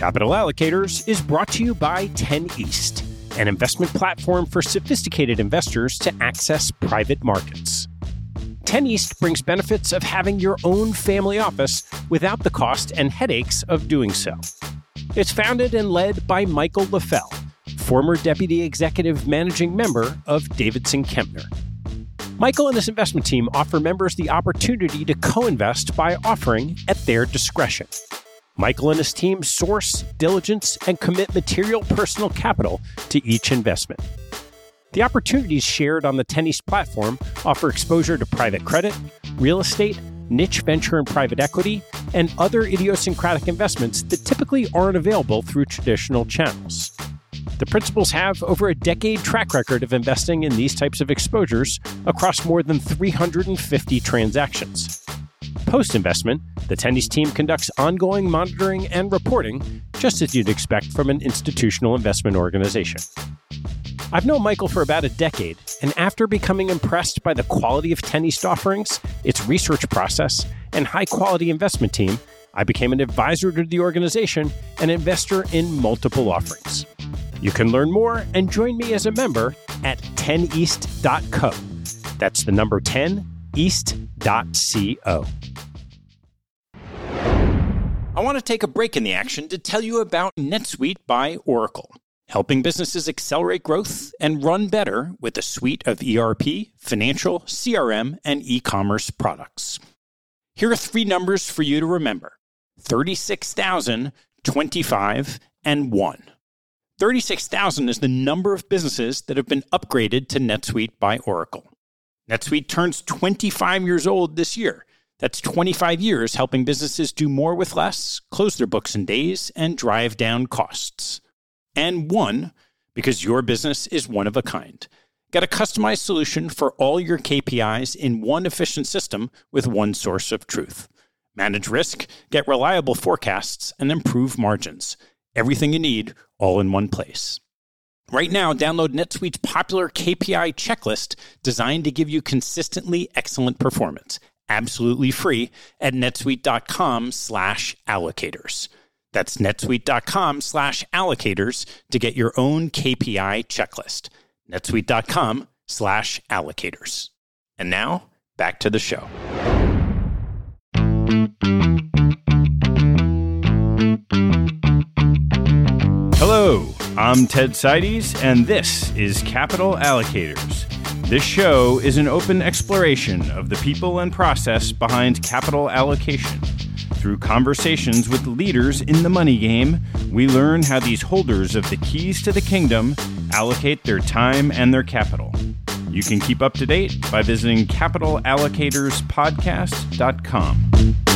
Capital Allocators is brought to you by 10 East, an investment platform for sophisticated investors to access private markets. 10 East brings benefits of having your own family office without the cost and headaches of doing so. It's founded and led by Michael LaFell, former Deputy Executive Managing Member of Davidson Kempner. Michael and his investment team offer members the opportunity to co-invest by offering at their discretion. Michael and his team source, diligence, and commit material personal capital to each investment. The opportunities shared on the 10 East platform offer exposure to private credit, real estate, niche venture and private equity, and other idiosyncratic investments that typically aren't available through traditional channels. The principals have over a decade track record of investing in these types of exposures across more than 350 transactions. Post-investment, the 10 East team conducts ongoing monitoring and reporting, just as you'd expect from an institutional investment organization. I've known Michael for about a decade, and after becoming impressed by the quality of 10 East offerings, its research process, and high-quality investment team, I became an advisor to the organization and investor in multiple offerings. You can learn more and join me as a member at 10east.co. That's the number 10east.co. I want to take a break in the action to tell you about NetSuite by Oracle, helping businesses accelerate growth and run better with a suite of ERP, financial, CRM, and e-commerce products. Here are three numbers for you to remember: 36,000, 25, and 1. 36,000 is the number of businesses that have been upgraded to NetSuite by Oracle. NetSuite turns 25 years old this year. That's 25 years helping businesses do more with less, close their books in days, and drive down costs. And 1, because your business is one of a kind. Get a customized solution for all your KPIs in one efficient system with one source of truth. Manage risk, get reliable forecasts, and improve margins. Everything you need, all in one place. Right now, download NetSuite's popular KPI checklist designed to give you consistently excellent performance, absolutely free at netsuite.com/allocators. That's netsuite.com/allocators to get your own KPI checklist. netsuite.com/allocators. And now, back to the show. Hello, I'm Ted Seides, and this is Capital Allocators. This show is an open exploration of the people and process behind capital allocation. Through conversations with leaders in the money game, we learn how these holders of the keys to the kingdom allocate their time and their capital. You can keep up to date by visiting capitalallocatorspodcast.com.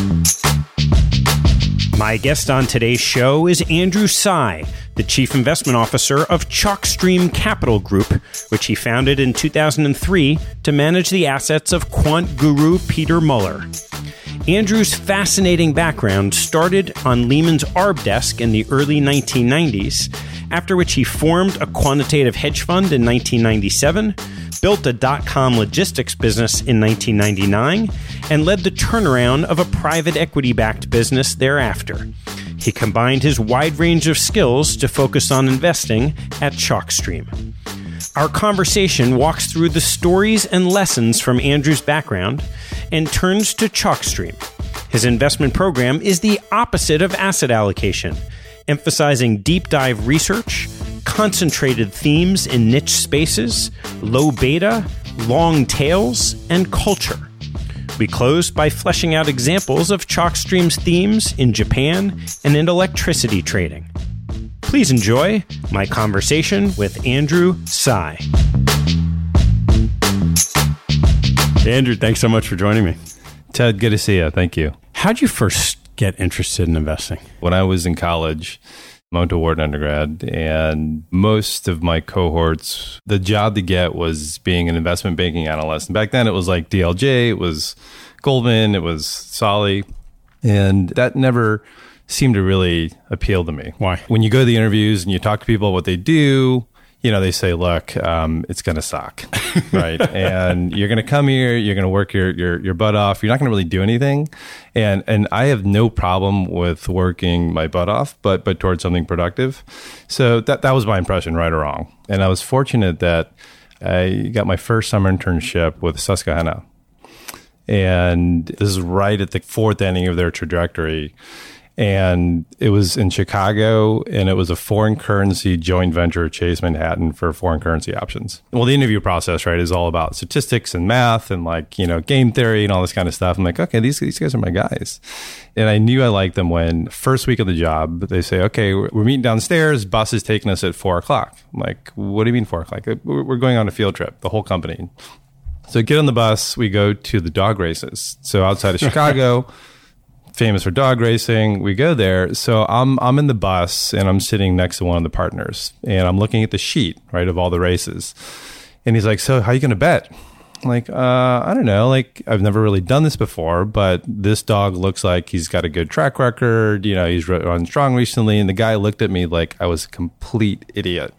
My guest on today's show is Andrew Tsai, the Chief Investment Officer of Chalkstream Capital Group, which he founded in 2003 to manage the assets of quant guru Peter Muller. Andrew's fascinating background started on Lehman's ARB desk in the early 1990s, after which he formed a quantitative hedge fund in 1997, built a dot-com logistics business in 1999, and led the turnaround of a private equity-backed business thereafter. He combined his wide range of skills to focus on investing at Chalkstream. Our conversation walks through the stories and lessons from Andrew's background and turns to Chalkstream. His investment program is the opposite of asset allocation, emphasizing deep dive research, concentrated themes in niche spaces, low beta, long tails, and culture. We close by fleshing out examples of Chalkstream's themes in Japan and in electricity trading. Please enjoy my conversation with Andrew Tsai. Andrew, thanks so much for joining me. Ted, good to see you. Thank you. How'd you first get interested in investing? When I was in college, I went to Wharton undergrad, and most of my cohorts, the job to get was being an investment banking analyst. And back then it was like DLJ, it was Goldman, it was Solly, and that never seemed to really appeal to me. Why? When you go to the interviews and you talk to people what they do, they say, look, it's going to suck, right? And you're going to come here, you're going to work your butt off. You're not going to really do anything. And I have no problem with working my butt off, but towards something productive. So that was my impression, right or wrong. And I was fortunate that I got my first summer internship with Susquehanna. And this is right at the fourth inning of their trajectory. And it was in Chicago, and it was a foreign currency joint venture with Chase Manhattan for foreign currency options. Well, the interview process, right, is all about statistics and math and game theory and all this kind of stuff. I'm like, okay, these guys are my guys. And I knew I liked them when first week of the job, they say, okay, we're meeting downstairs. Bus is taking us at 4:00. I'm like, what do you mean 4:00? We're going on a field trip, the whole company. So get on the bus, we go to the dog races. So outside of Chicago, famous for dog racing, we go there. So I'm in the bus and I'm sitting next to one of the partners and I'm looking at the sheet, right, of all the races. And he's like, so how are you going to bet? I'm like, I don't know. I've never really done this before, but this dog looks like he's got a good track record. He's run strong recently. And the guy looked at me like I was a complete idiot.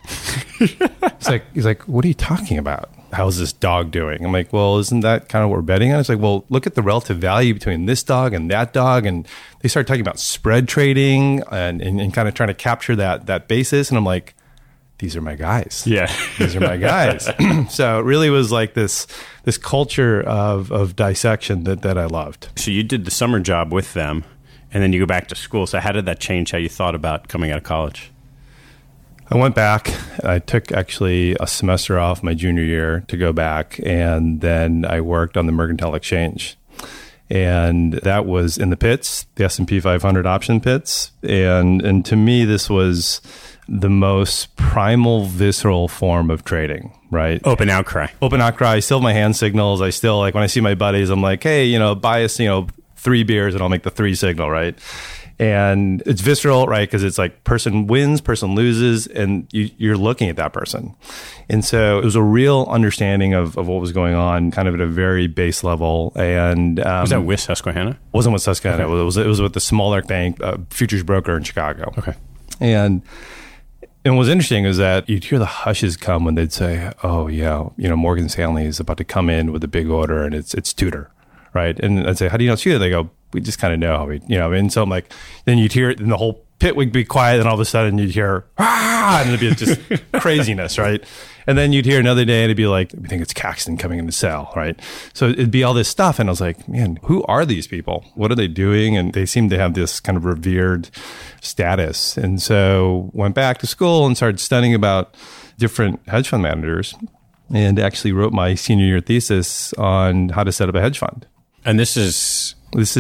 He's like, what are you talking about? How's this dog doing? I'm like, well, isn't that kind of what we're betting on? It's like, well, look at the relative value between this dog and that dog. And they start talking about spread trading and kind of trying to capture that basis. And I'm like, these are my guys. Yeah. These are my guys. So it really was like this culture of dissection that I loved. So you did the summer job with them, and then you go back to school. So how did that change how you thought about coming out of college? I went back. I took actually a semester off my junior year to go back, and then I worked on the Mercantile Exchange. And that was in the pits, the S&P 500 option pits. And to me, this was the most primal, visceral form of trading, right? Open outcry. I still have my hand signals. I still, when I see my buddies, I'm like, hey, buy us, 3 beers and I'll make the 3 signal, right? And it's visceral, right? Because it's like person wins, person loses, and you're looking at that person. And so it was a real understanding of what was going on, kind of at a very base level. And was that with Susquehanna? Wasn't with Susquehanna. Okay. It was with the smaller bank, futures broker in Chicago. Okay. And what was interesting is that you'd hear the hushes come when they'd say, oh, yeah, Morgan Stanley is about to come in with a big order, and it's Tudor, right? And I'd say, how do you know it's Tudor? They go, we just kind of know how we, and so I'm like, then you'd hear it and the whole pit would be quiet and all of a sudden you'd hear, ah, and it'd be just craziness, right? And then you'd hear another day and it'd be like, we think it's Caxton coming in to sell, right? So it'd be all this stuff. And I was like, man, who are these people? What are they doing? And they seem to have this kind of revered status. And so went back to school and started studying about different hedge fund managers and actually wrote my senior year thesis on how to set up a hedge fund. And this is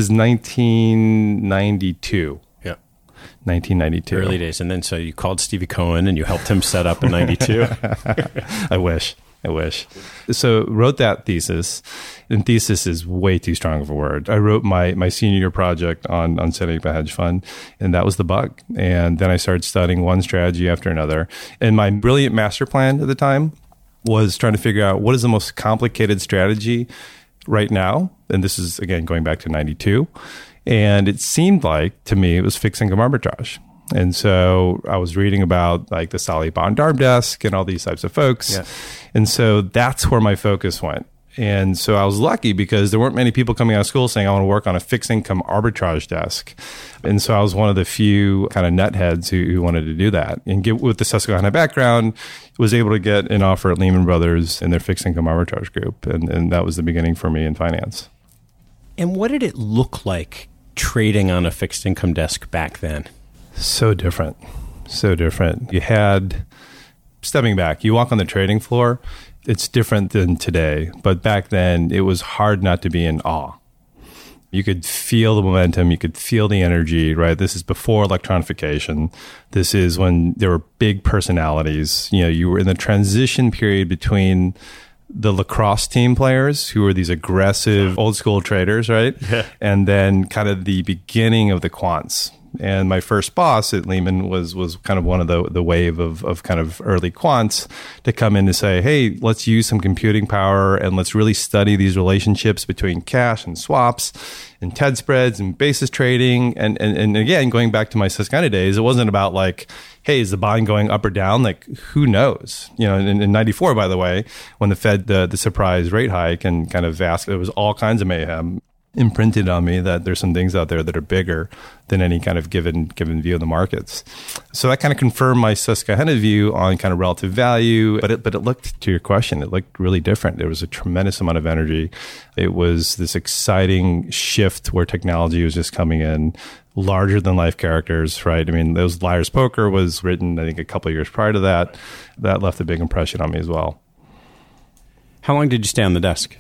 1992. Yeah. 1992. Early days. And then so you called Stevie Cohen and you helped him set up in 92. I wish. So wrote that thesis. And thesis is way too strong of a word. I wrote my senior year project on setting up a hedge fund, and that was the bug. And then I started studying one strategy after another. And my brilliant master plan at the time was trying to figure out what is the most complicated strategy right now. And this is, again, going back to 92. And it seemed like, to me, it was fixed income arbitrage. And so I was reading about the Sally Bond Arb Desk and all these types of folks. Yeah. And so that's where my focus went. And so I was lucky because there weren't many people coming out of school saying, I want to work on a fixed income arbitrage desk. And so I was one of the few kind of nutheads who wanted to do that. And with the Susquehanna background, was able to get an offer at Lehman Brothers in their fixed income arbitrage group. And that was the beginning for me in finance. And what did it look like trading on a fixed income desk back then? So different. You had, stepping back, you walk on the trading floor, it's different than today. But back then, it was hard not to be in awe. You could feel the momentum. You could feel the energy, right? This is before electronification. This is when there were big personalities. You were in the transition period between the lacrosse team players who were these aggressive old school traders, right? Yeah. And then kind of the beginning of the quants And my first boss at Lehman was kind of one of the wave of kind of early quants to come in to say, hey, let's use some computing power and let's really study these relationships between cash and swaps and TED spreads and basis trading. And again, going back to my Susquehanna days, it wasn't about like, hey, is the bond going up or down? Like, who knows? You know, in 94, by the way, when the Fed, the surprise rate hike and kind of asked, there was all kinds of mayhem, imprinted on me that there's some things out there that are bigger than any kind of given view of the markets. So that kind of confirmed my Susquehanna view on kind of relative value. But it looked, to your question, it looked really different. There was a tremendous amount of energy. It was this exciting shift where technology was just coming in, larger than life characters, right? I mean, those Liar's Poker was written, I think, a couple of years prior to that. That left a big impression on me as well. How long did you stay on the desk?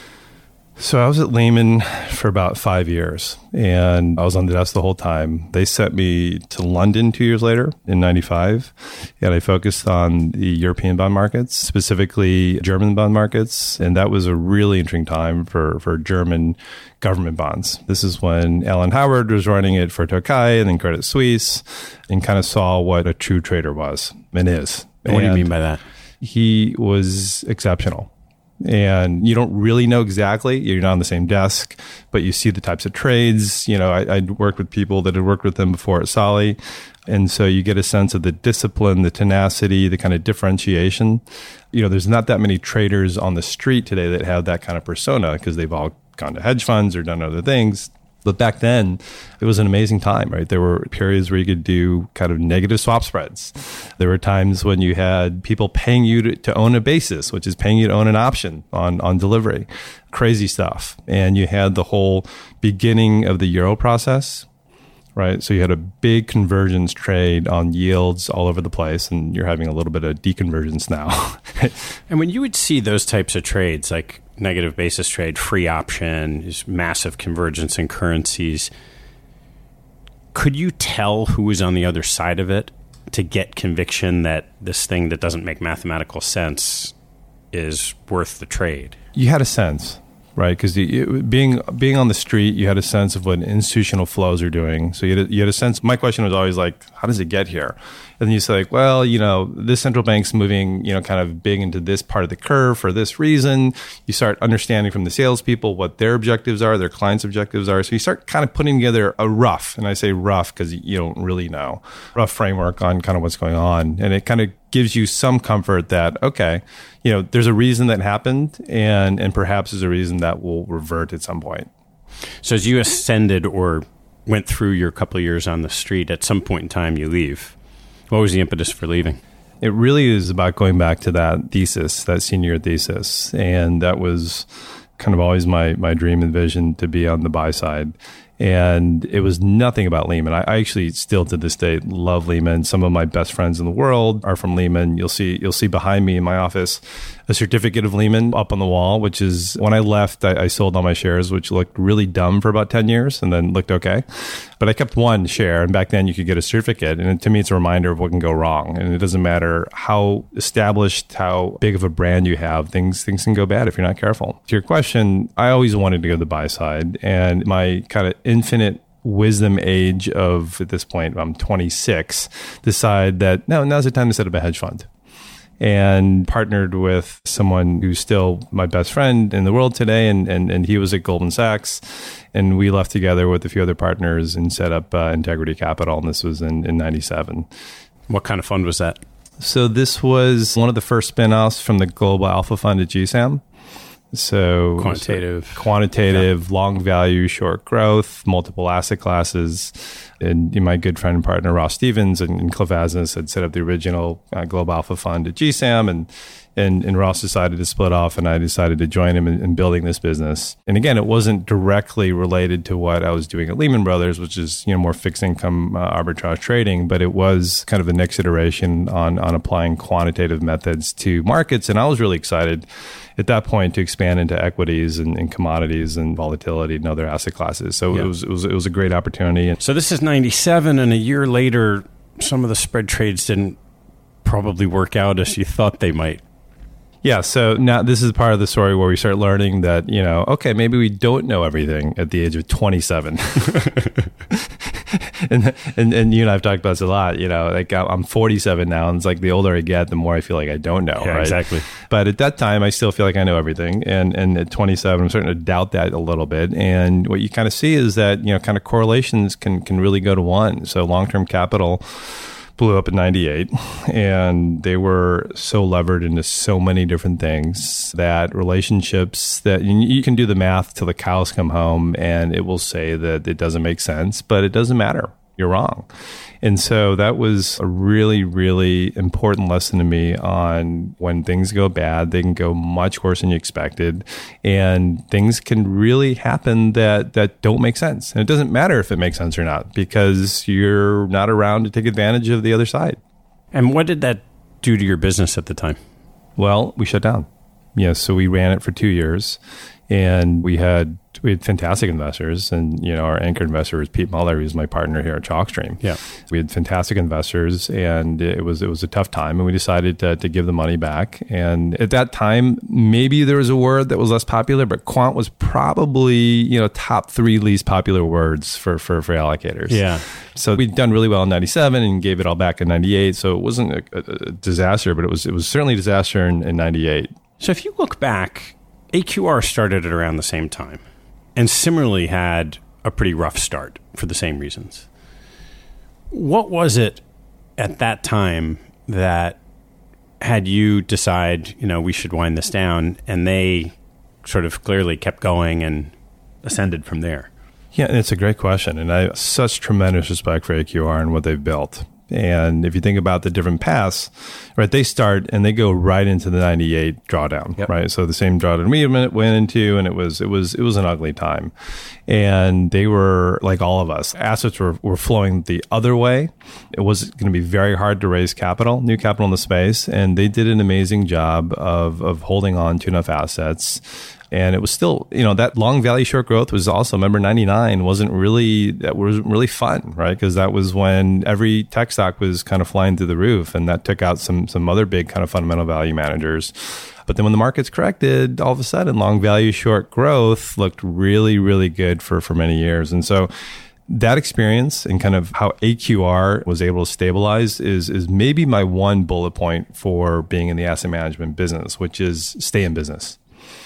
So I was at Lehman for about 5 years, and I was on the desk the whole time. They sent me to London 2 years later in 95, and I focused on the European bond markets, specifically German bond markets. And that was a really interesting time for German government bonds. This is when Alan Howard was running it for Tokai and then Credit Suisse, and kind of saw what a true trader was and is. What do you mean by that? He was exceptional. And you don't really know exactly. You're not on the same desk, but you see the types of trades. You know, I'd worked with people that had worked with them before at Solly. And so you get a sense of the discipline, the tenacity, the kind of differentiation. You know, there's not that many traders on the street today that have that kind of persona because they've all gone to hedge funds or done other things. But back then, it was an amazing time, right? There were periods where you could do kind of negative swap spreads. There were times when you had people paying you to own a basis, which is paying you to own an option on delivery. Crazy stuff. And you had the whole beginning of the Euro process, right? So you had a big convergence trade on yields all over the place, and you're having a little bit of deconvergence now. And when you would see those types of trades, like negative basis trade, free option, massive convergence in currencies, could you tell who was on the other side of it to get conviction that this thing that doesn't make mathematical sense is worth the trade? You had a sense, right? Because being on the street, you had a sense of what institutional flows are doing. So you had a sense. My question was always like, how does it get here? And then you say, like, well, you know, this central bank's moving, you know, kind of big into this part of the curve for this reason. You start understanding from the salespeople what their objectives are, their clients' objectives are. So you start kind of putting together a rough, and I say rough because you don't really know, rough framework on kind of what's going on. And it kind of gives you some comfort that, okay, you know, there's a reason that happened, and perhaps there's a reason that will revert at some point. So as you ascended or went through your couple of years on the street, at some point in time you leave. What was the impetus for leaving? It really is about going back to that thesis, that senior thesis. And that was kind of always my dream and vision, to be on the buy side. And it was nothing about Lehman. I actually still to this day love Lehman. Some of my best friends in the world are from Lehman. You'll see behind me in my office a certificate of Lehman up on the wall, which is when I left, I sold all my shares, which looked really dumb for about 10 years and then looked okay. But I kept one share, and back then you could get a certificate. And to me, it's a reminder of what can go wrong. And it doesn't matter how established, how big of a brand you have, things can go bad if you're not careful. To your question, I always wanted to go to the buy side, and my kind of infinite wisdom age of, at this point, I'm 26, decide that now's the time to set up a hedge fund. And partnered with someone who's still my best friend in the world today, and he was at Goldman Sachs, and we left together with a few other partners and set up Integrity Capital, and this was in 97. What kind of fund was that? So this was one of the first spinoffs from the Global Alpha Fund at GSAM. So quantitative, long value, short growth, multiple asset classes. And my good friend and partner, Ross Stevens and Cliff Asness, had set up the original Global Alpha Fund at GSAM. And Ross decided to split off, and I decided to join him in building this business. And again, it wasn't directly related to what I was doing at Lehman Brothers, which is, more fixed income arbitrage trading, but it was kind of the next iteration on applying quantitative methods to markets. And I was really excited at that point to expand into equities and commodities and volatility and other asset classes. So it was a great opportunity. So this is 97, and a year later, some of the spread trades didn't probably work out as you thought they might. Yeah, so now this is part of the story where we start learning that, okay, maybe we don't know everything at the age of 27. and you and I've talked about this a lot, like I'm 47 now, and it's like the older I get, the more I feel like I don't know. Yeah, right? Exactly. But at that time, I still feel like I know everything. And at 27, I'm starting to doubt that a little bit. And what you kind of see is that, kind of correlations can really go to one. So long-term capital blew up in 98, and they were so levered into so many different things that relationships that you can do the math till the cows come home, and it will say that it doesn't make sense, but it doesn't matter. You're wrong. And so that was a really, really important lesson to me on when things go bad, they can go much worse than you expected. And things can really happen that don't make sense. And it doesn't matter if it makes sense or not, because you're not around to take advantage of the other side. And what did that do to your business at the time? Well, we shut down. So we ran it for 2 years, and we had fantastic investors, and our anchor investor was Pete Muller, who's my partner here at Chalkstream. Yeah, we had fantastic investors, and it was a tough time, and we decided to give the money back. And at that time, maybe there was a word that was less popular, but quant was probably top 3 least popular words for allocators. Yeah. So we'd done really well in 97 and gave it all back in 98. So it wasn't a disaster, but it was certainly a disaster in 98. So if you look back, AQR started at around the same time, and similarly had a pretty rough start for the same reasons. What was it at that time that had you decide, we should wind this down, and they sort of clearly kept going and ascended from there? Yeah, it's a great question. And I have such tremendous respect for AQR and what they've built. And if you think about the different paths, right, they start and they go right into the 98 drawdown, yep. Right? So the same drawdown we went into, and it was an ugly time. And they were like all of us. Assets were flowing the other way. It was going to be very hard to raise new capital in the space. And they did an amazing job of holding on to enough assets. And it was still, that long value short growth was also, remember, 99 wasn't really fun, right? Because that was when every tech stock was kind of flying through the roof, and that took out some other big kind of fundamental value managers. But then when the markets corrected, all of a sudden, long value short growth looked really, really good for many years. And so that experience and kind of how AQR was able to stabilize is maybe my one bullet point for being in the asset management business, which is stay in business.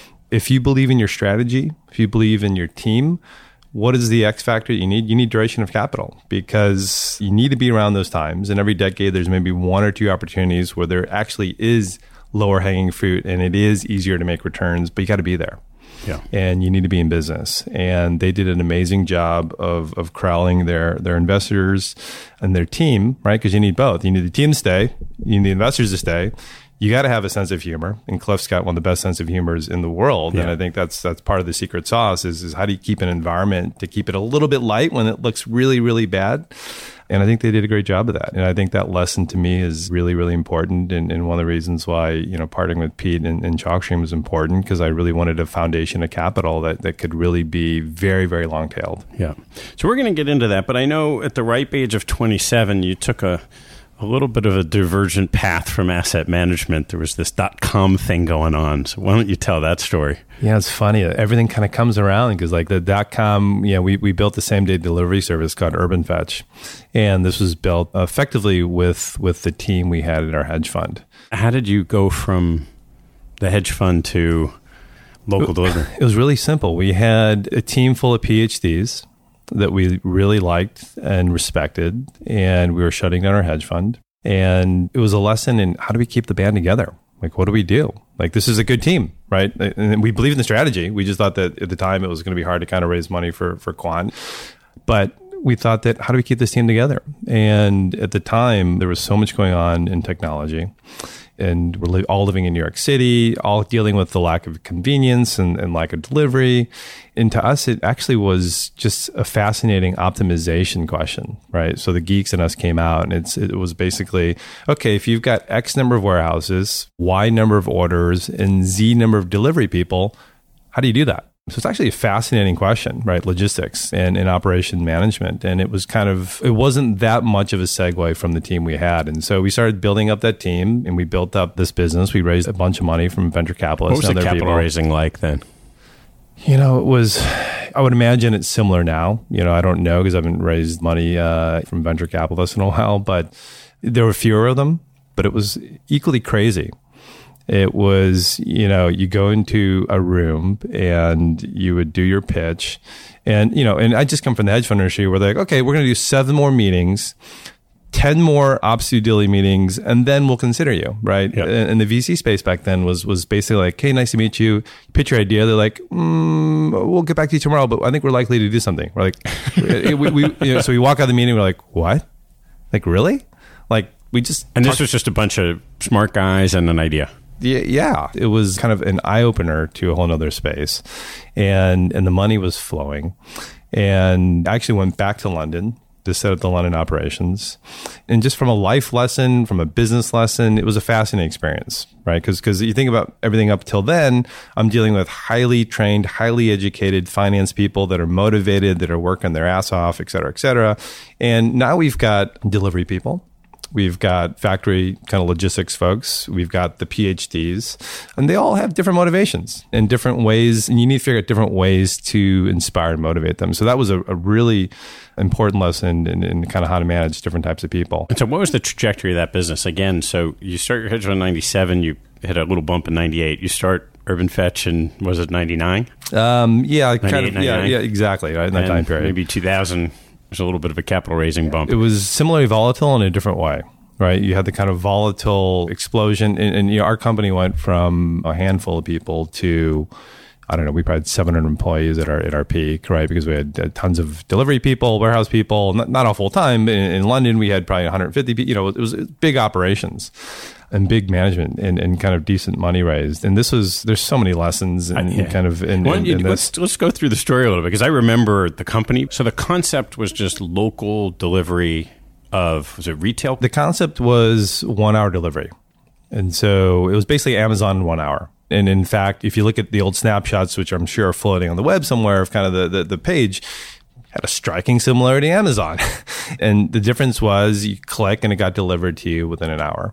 If you believe in your strategy, if you believe in your team, what is the X factor you need? You need duration of capital, because you need to be around those times. And every decade, there's maybe 1 or 2 opportunities where there actually is lower hanging fruit and it is easier to make returns, but you got to be there. Yeah. And you need to be in business. And they did an amazing job of corralling their investors and their team, right? Because you need both. You need the team to stay, you need the investors to stay. You got to have a sense of humor, and Cliff's got one of the best sense of humors in the world. Yeah. And I think that's part of the secret sauce is how do you keep an environment to keep it a little bit light when it looks really, really bad. And I think they did a great job of that. And I think that lesson to me is really, really important. And one of the reasons why, partnering with Pete and Chalkstream was important, because I really wanted a foundation of capital that could really be very, very long-tailed. Yeah. So we're going to get into that. But I know at the ripe age of 27, you took a little bit of a divergent path from asset management. There was this .com thing going on. So why don't you tell that story? Yeah, it's funny. Everything kind of comes around, because like the .com, we built the same day delivery service called Urban Fetch. And this was built effectively with the team we had in our hedge fund. How did you go from the hedge fund to local delivery? It was really simple. We had a team full of PhDs that we really liked and respected, and we were shutting down our hedge fund. And it was a lesson in how do we keep the band together? Like, what do we do? Like, this is a good team, right? And we believe in the strategy. We just thought that at the time it was going to be hard to kind of raise money for quant. But we thought that how do we keep this team together? And at the time, there was so much going on in technology. And we're all living in New York City, all dealing with the lack of convenience and lack of delivery. And to us, it actually was just a fascinating optimization question, right? So the geeks in us came out, and it was basically, okay, if you've got X number of warehouses, Y number of orders, and Z number of delivery people, how do you do that? So it's actually a fascinating question, right? Logistics and operation management. And it wasn't that much of a segue from the team we had. And so we started building up that team, and we built up this business. We raised a bunch of money from venture capitalists. What was the capital raising like then? It was, I would imagine it's similar now. I don't know because I haven't raised money from venture capitalists in a while, but there were fewer of them, but it was equally crazy. It was, you go into a room and you would do your pitch and I just come from the hedge fund industry where they're like, okay, we're going to do 7 more meetings, 10 more ops due diligence meetings, and then we'll consider you, right? Yep. And the VC space back then was basically like, hey, nice to meet you. Pitch your idea. They're like, we'll get back to you tomorrow, but I think we're likely to do something. We're like, so we walk out of the meeting, we're like, what? Like, really? Like, we just... And this was just a bunch of smart guys and an idea. Yeah, it was kind of an eye-opener to a whole nother space. And the money was flowing. And I actually went back to London to set up the London operations. And just from a life lesson, from a business lesson, it was a fascinating experience, right? Because you think about everything up till then, I'm dealing with highly trained, highly educated finance people that are motivated, that are working their ass off, et cetera, et cetera. And now we've got delivery people. We've got factory kind of logistics folks. We've got the PhDs, and they all have different motivations and different ways. And you need to figure out different ways to inspire and motivate them. So that was a really important lesson in kind of how to manage different types of people. And so what was the trajectory of that business? Again, so you start your hedge fund in 97, you hit a little bump in 98. You start Urban Fetch in, was it 99? Yeah, kind of. Yeah, exactly. Right in that time period. Maybe 2000. There's a little bit of a capital raising bump. It was similarly volatile in a different way, right? You had the kind of volatile explosion. And our company went from a handful of people to, I don't know, we probably had 700 employees at our peak, right? Because we had tons of delivery people, warehouse people, not all full time. In London, we had probably 150 people. It was big operations and big management and kind of decent money raised. And there's so many lessons let's go through the story a little bit because I remember the company. So the concept was just local delivery of, was it retail? The concept was 1 hour delivery. And so it was basically Amazon in 1 hour. And in fact, if you look at the old snapshots, which I'm sure are floating on the web somewhere of kind of the page, had a striking similarity to Amazon. And the difference was you click and it got delivered to you within an hour.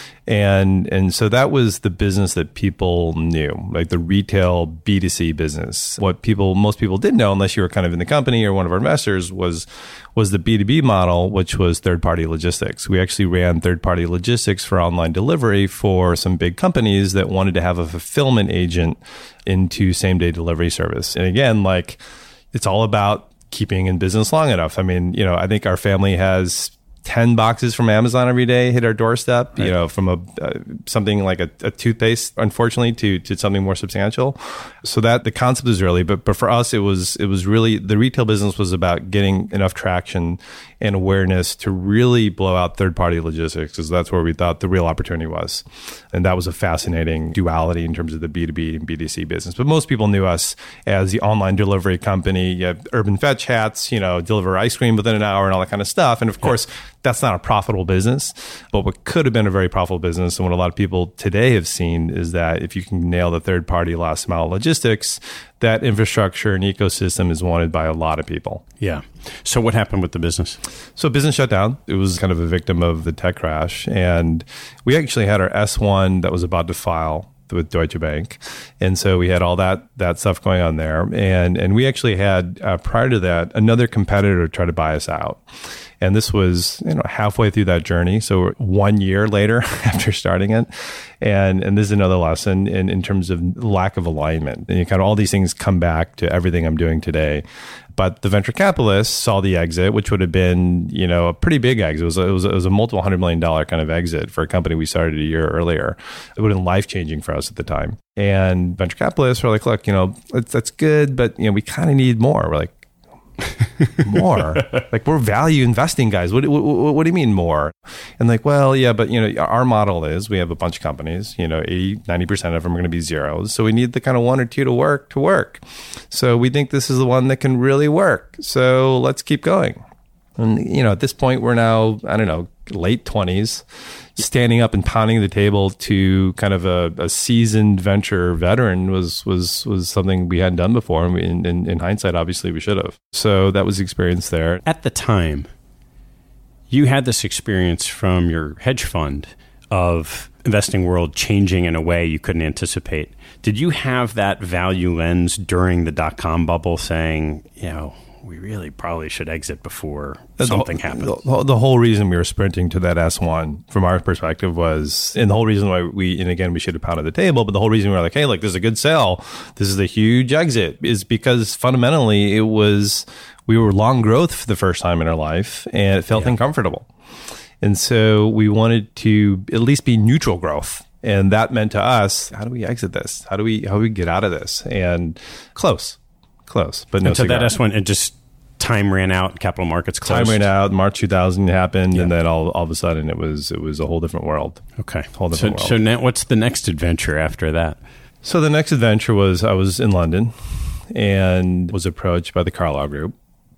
And so that was the business that people knew, like the retail B2C business. What most people didn't know, unless you were kind of in the company or one of our investors, was the B2B model, which was third-party logistics. We actually ran third-party logistics for online delivery for some big companies that wanted to have a fulfillment agent into same-day delivery service. And again, like, it's all about keeping in business long enough. I mean, I think our family has 10 boxes from Amazon every day hit our doorstep, right. From something like a toothpaste, unfortunately, to something more substantial. So that the concept is early, but for us, it was really, the retail business was about getting enough traction and awareness to really blow out third-party logistics, because that's where we thought the real opportunity was. And that was a fascinating duality in terms of the B2B and B2C business. But most people knew us as the online delivery company. You have Urban Fetch hats, deliver ice cream within an hour and all that kind of stuff. And of course, that's not a profitable business, but what could have been a very profitable business, and what a lot of people today have seen, is that if you can nail the third-party last mile logistics, that infrastructure and ecosystem is wanted by a lot of people. Yeah. So what happened with the business? So business shut down. It was kind of a victim of the tech crash. And we actually had our S1 that was about to file with Deutsche Bank. And so we had all that stuff going on there. And we actually had, prior to that, another competitor try to buy us out. And this was, halfway through that journey. So 1 year later after starting it. And this is another lesson in terms of lack of alignment. And kind of all these things come back to everything I'm doing today. But the venture capitalists saw the exit, which would have been, a pretty big exit. It was a multiple $100 million kind of exit for a company we started a year earlier. It would have been life-changing for us at the time. And venture capitalists were like, look, that's good, but, we kind of need more. We're like, more? Like, we're value investing guys. What do you mean more? And like, well, yeah, but our model is we have a bunch of companies, 80-90% of them are going to be zeros. So we need the kind of one or two to work. So we think this is the one that can really work. So let's keep going. And, at this point, we're now, I don't know, late 20s, standing up and pounding the table to kind of a seasoned venture veteran was something we hadn't done before. And in hindsight, obviously, we should have. So that was the experience there. At the time, you had this experience from your hedge fund of investing world changing in a way you couldn't anticipate. Did you have that value lens during the dot-com bubble saying, we really probably should exit before something happens? The whole reason we were sprinting to that S1 from our perspective was, and the whole reason why we should have pounded the table, but the whole reason we were like, hey, look, this is a good sell, this is a huge exit, is because fundamentally we were long growth for the first time in our life, and it felt uncomfortable. And so we wanted to at least be neutral growth. And that meant to us, how do we exit this? How do we get out of this? And close, but no cigar. So that S1, it just time ran out, capital markets closed. Time ran out, March 2000 happened, and then all of a sudden it was a whole different world. Okay. Whole different world. So now what's the next adventure after that? So the next adventure was I was in London and was approached by the Carlyle Group.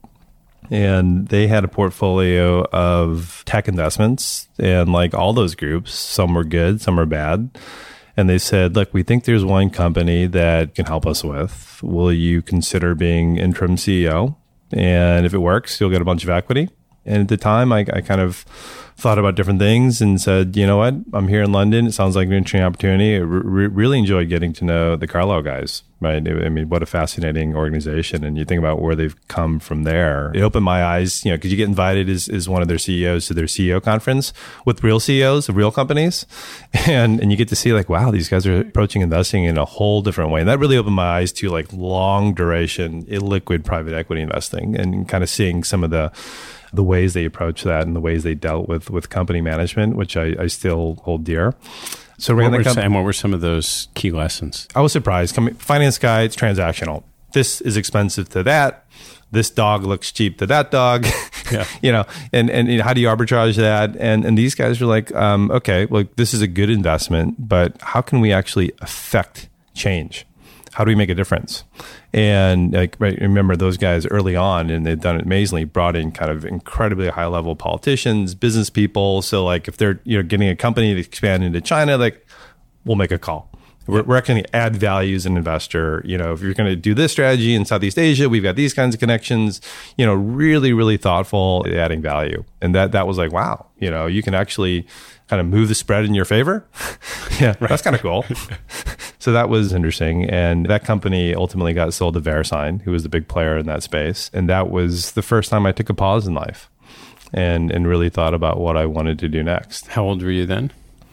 And they had a portfolio of tech investments, and like all those groups, some were good, some were bad. And they said, look, we think there's one company that can help us with. Will you consider being interim CEO? And if it works, you'll get a bunch of equity. And at the time, I kind of thought about different things and said, you know what? I'm here in London. It sounds like an interesting opportunity. I really enjoyed getting to know the Carlyle guys, right? I mean, what a fascinating organization. And you think about where they've come from there. It opened my eyes, because you get invited as one of their CEOs to their CEO conference with real CEOs of real companies. And you get to see like, wow, these guys are approaching investing in a whole different way. And that really opened my eyes to like long duration, illiquid private equity investing, and kind of seeing some of the ways they approach that and the ways they dealt with company management, which I still hold dear. So what were some of those key lessons? I was surprised. Finance guy, it's transactional. This is expensive to that. This dog looks cheap to that dog. Yeah. And how do you arbitrage that? And these guys are like, okay, well, this is a good investment, but how can we actually affect change? How do we make a difference? And remember those guys early on, and they've done it amazingly, brought in kind of incredibly high level politicians, business people. So like if they're getting a company to expand into China, like we'll make a call. We're actually going to add value as an investor. If you're going to do this strategy in Southeast Asia, we've got these kinds of connections. Really, really thoughtful at adding value. And that was like, wow, you can actually kind of move the spread in your favor. Yeah, right. That's kind of cool. So that was interesting. And that company ultimately got sold to VeriSign, who was the big player in that space. And that was the first time I took a pause in life and really thought about what I wanted to do next. How old were you then?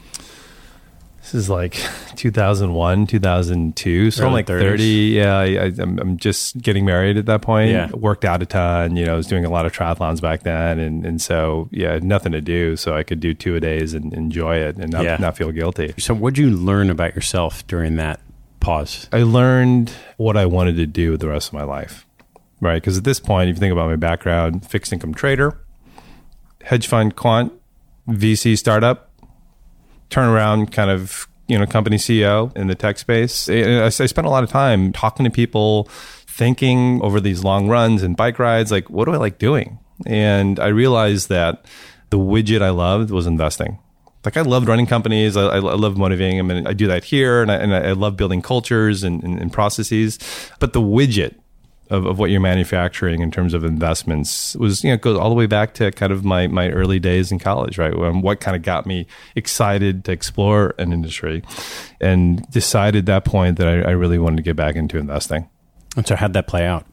This is like 2001, 2002. So I'm like 30. Yeah, I'm just getting married at that point. Yeah. Worked out a ton. I was doing a lot of triathlons back then. And so, yeah, had nothing to do. So I could do 2 a days and enjoy it and not feel guilty. So what did you learn about yourself during that pause? I learned what I wanted to do with the rest of my life, right? Because at this point, if you think about my background, fixed income trader, hedge fund quant, VC startup, turnaround kind of, company CEO in the tech space. I spent a lot of time talking to people, thinking over these long runs and bike rides, like, what do I like doing? And I realized that the widget I loved was investing. Like I loved running companies. I love motivating them. And I do that here. And I love building cultures and processes. But the widget of what you're manufacturing in terms of investments was, goes all the way back to kind of my early days in college, right? What kind of got me excited to explore an industry, and decided at that point that I really wanted to get back into investing. And so how'd that play out?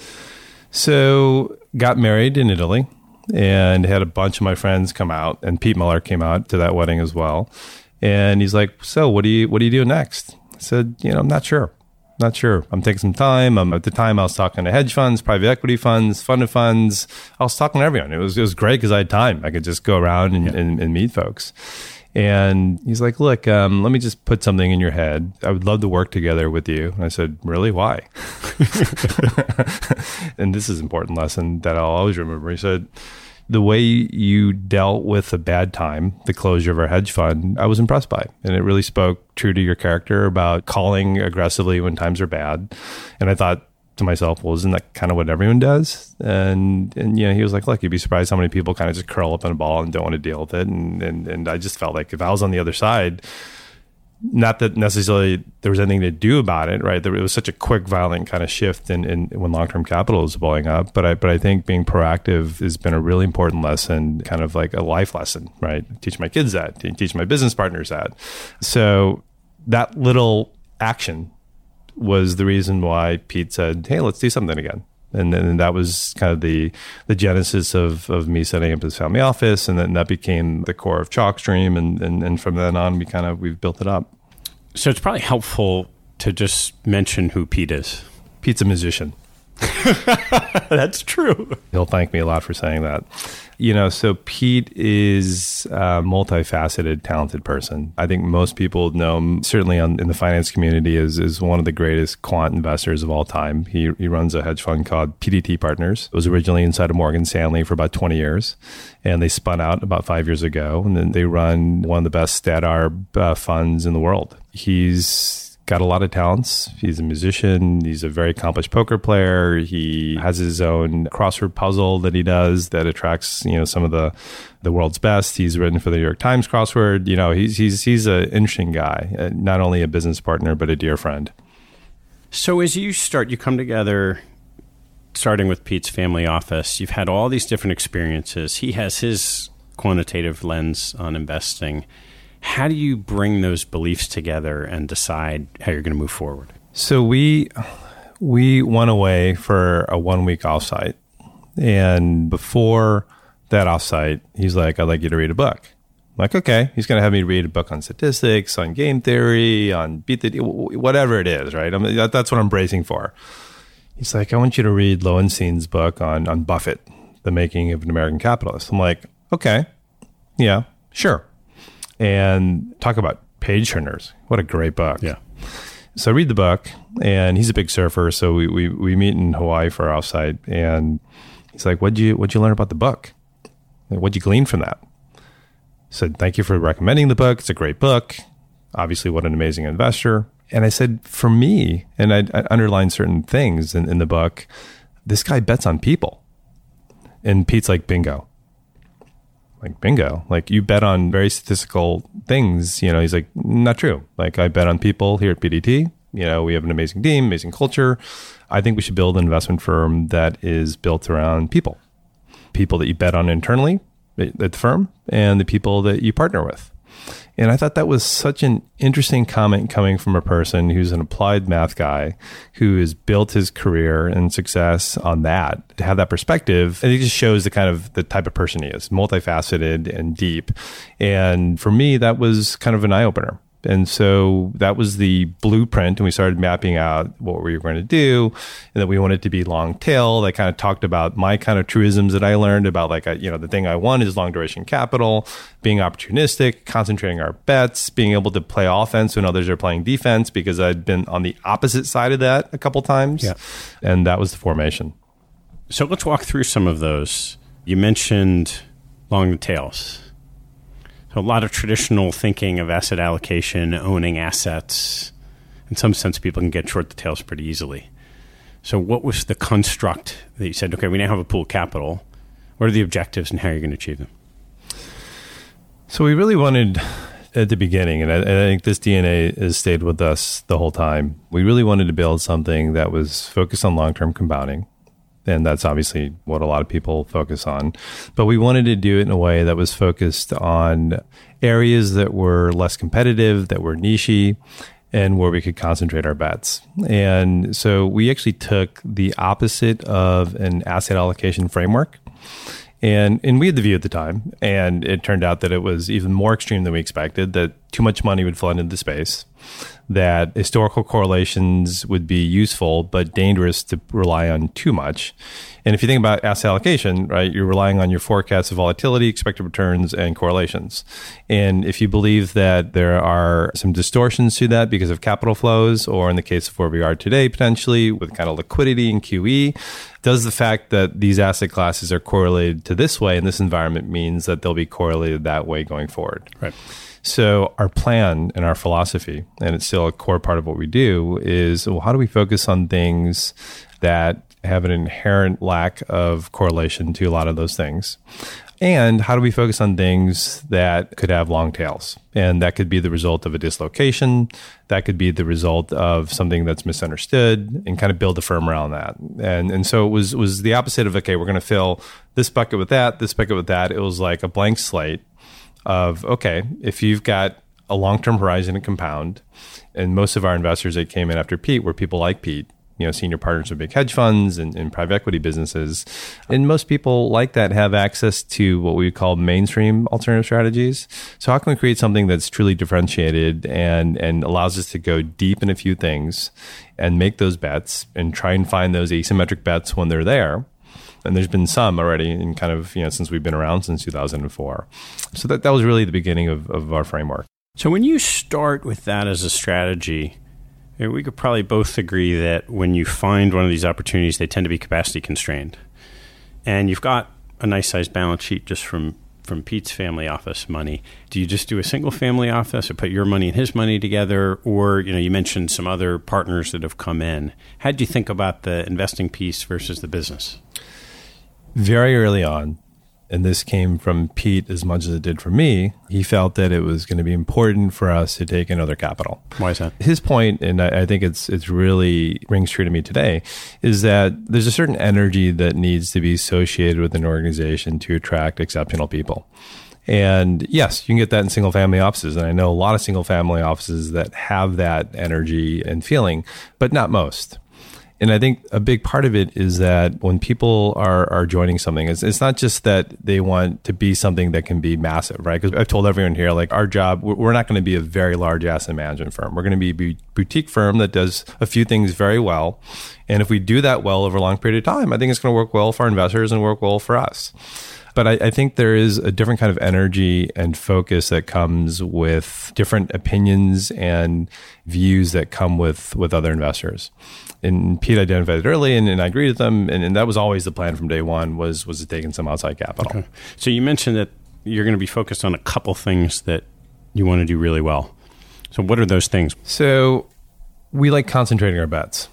So got married in Italy and had a bunch of my friends come out, and Pete Miller came out to that wedding as well. And he's like, so what do you do next? I said, I'm not sure. Not sure. I'm taking some time. At the time, I was talking to hedge funds, private equity funds, fund of funds. I was talking to everyone. It was great because I had time. I could just go around and meet folks. And he's like, look, let me just put something in your head. I would love to work together with you. And I said, really? Why? And this is an important lesson that I'll always remember. He said, the way you dealt with a bad time, the closure of our hedge fund, I was impressed by. And it really spoke true to your character about calling aggressively when times are bad. And I thought to myself, well, isn't that kind of what everyone does? And he was like, look, you'd be surprised how many people kind of just curl up in a ball and don't want to deal with it. And I just felt like if I was on the other side, Not that necessarily there was anything to do about it, right? It was such a quick, violent kind of shift in when long-term capital was blowing up. But I think being proactive has been a really important lesson, kind of like a life lesson, right? Teach my kids that, teach my business partners that. So that little action was the reason why Pete said, hey, let's do something again. And then that was kind of the genesis of me setting up his family office. And then that became the core of Chalkstream. And from then on, we've built it up. So it's probably helpful to just mention who Pete is. Pete's a musician. That's true. He'll thank me a lot for saying that. So Pete is a multifaceted, talented person. I think most people know him, certainly in the finance community, is one of the greatest quant investors of all time. He runs a hedge fund called PDT Partners. It was originally inside of Morgan Stanley for about 20 years, and they spun out about 5 years ago, and then they run one of the best stat arb funds in the world. He's got a lot of talents. He's a musician. He's a very accomplished poker player. He has his own crossword puzzle that he does that attracts, some of the world's best. He's written for the New York Times crossword. He's an interesting guy, not only a business partner, but a dear friend. So as you come together, starting with Pete's family office, you've had all these different experiences. He has his quantitative lens on investing. How do you bring those beliefs together and decide how you're going to move forward? So we went away for a 1-week offsite. And before that offsite, he's like, I'd like you to read a book. I'm like, okay. He's going to have me read a book on statistics, on game theory, on beat the whatever it is, right? That's what I'm bracing for. He's like, I want you to read Lowenstein's book on Buffett, The Making of an American Capitalist. I'm like, okay. Yeah, sure. And talk about page turners. What a great book. Yeah. So I read the book, and he's a big surfer. So we meet in Hawaii for our offsite, and he's like, what'd you learn about the book? What'd you glean from that? I said, thank you for recommending the book. It's a great book. Obviously, what an amazing investor. And I said, for me, and I underlined certain things in the book, this guy bets on people. And Pete's like, bingo. Like, bingo. Like, you bet on very statistical things. He's like, not true. Like, I bet on people here at PDT. We have an amazing team, amazing culture. I think we should build an investment firm that is built around people. People that you bet on internally at the firm and the people that you partner with. And I thought that was such an interesting comment coming from a person who's an applied math guy who has built his career and success on that. To have that perspective, and it just shows the type of person he is, multifaceted and deep. And for me, that was kind of an eye-opener. And so that was the blueprint, and we started mapping out what we were going to do, and that we wanted to be long tail. That kind of talked about my kind of truisms that I learned about, the thing I want is long duration capital, being opportunistic, concentrating our bets, being able to play offense when others are playing defense, because I'd been on the opposite side of that a couple times. Yeah. And that was the formation. So let's walk through some of those. You mentioned long the tails. A lot of traditional thinking of asset allocation, owning assets. In some sense, people can get short the tails pretty easily. So what was the construct that you said, okay, we now have a pool of capital. What are the objectives and how are you going to achieve them? So we really wanted at the beginning, and I think this DNA has stayed with us the whole time, we really wanted to build something that was focused on long-term compounding. And that's obviously what a lot of people focus on. But we wanted to do it in a way that was focused on areas that were less competitive, that were niche-y, and where we could concentrate our bets. And so we actually took the opposite of an asset allocation framework. And we had the view at the time, and it turned out that it was even more extreme than we expected, that too much money would flood into the space, that historical correlations would be useful, but dangerous to rely on too much. And if you think about asset allocation, right, you're relying on your forecasts of volatility, expected returns, and correlations. And if you believe that there are some distortions to that because of capital flows, or in the case of where we are today, potentially with kind of liquidity and QE, does the fact that these asset classes are correlated to this way in this environment means that they'll be correlated that way going forward? Right. So our plan and our philosophy, and it's still a core part of what we do, is, well, how do we focus on things that have an inherent lack of correlation to a lot of those things? And how do we focus on things that could have long tails? And that could be the result of a dislocation. That could be the result of something that's misunderstood, and kind of build a firm around that. And so it was the opposite of, okay, we're going to fill this bucket with that, this bucket with that. It was like a blank slate of, okay, if you've got a long-term horizon to compound, and most of our investors that came in after Pete were people like Pete, senior partners of big hedge funds and private equity businesses. And most people like that have access to what we call mainstream alternative strategies. So how can we create something that's truly differentiated and allows us to go deep in a few things and make those bets and try and find those asymmetric bets when they're there? And there's been some already in kind of, since we've been around since 2004. So that was really the beginning of our framework. So when you start with that as a strategy, we could probably both agree that when you find one of these opportunities, they tend to be capacity constrained. And you've got a nice sized balance sheet just from Pete's family office money. Do you just do a single family office or put your money and his money together? Or, you mentioned some other partners that have come in. How did you think about the investing piece versus the business? Very early on, and this came from Pete as much as it did from me, he felt that it was going to be important for us to take in other capital. Why is that? His point, and I think it's really rings true to me today, is that there's a certain energy that needs to be associated with an organization to attract exceptional people. And yes, you can get that in single family offices. And I know a lot of single family offices that have that energy and feeling, but not most. And I think a big part of it is that when people are joining something, it's not just that they want to be something that can be massive, right? Because I've told everyone here, like our job, we're not going to be a very large asset management firm. We're going to be a boutique firm that does a few things very well. And if we do that well over a long period of time, I think it's going to work well for our investors and work well for us. But I think there is a different kind of energy and focus that comes with different opinions and views that come with other investors. And Pete identified it early, and I agreed with them. And that was always the plan from day one, was to take in some outside capital. Okay. So you mentioned that you're going to be focused on a couple things that you want to do really well. So what are those things? So we like concentrating our bets.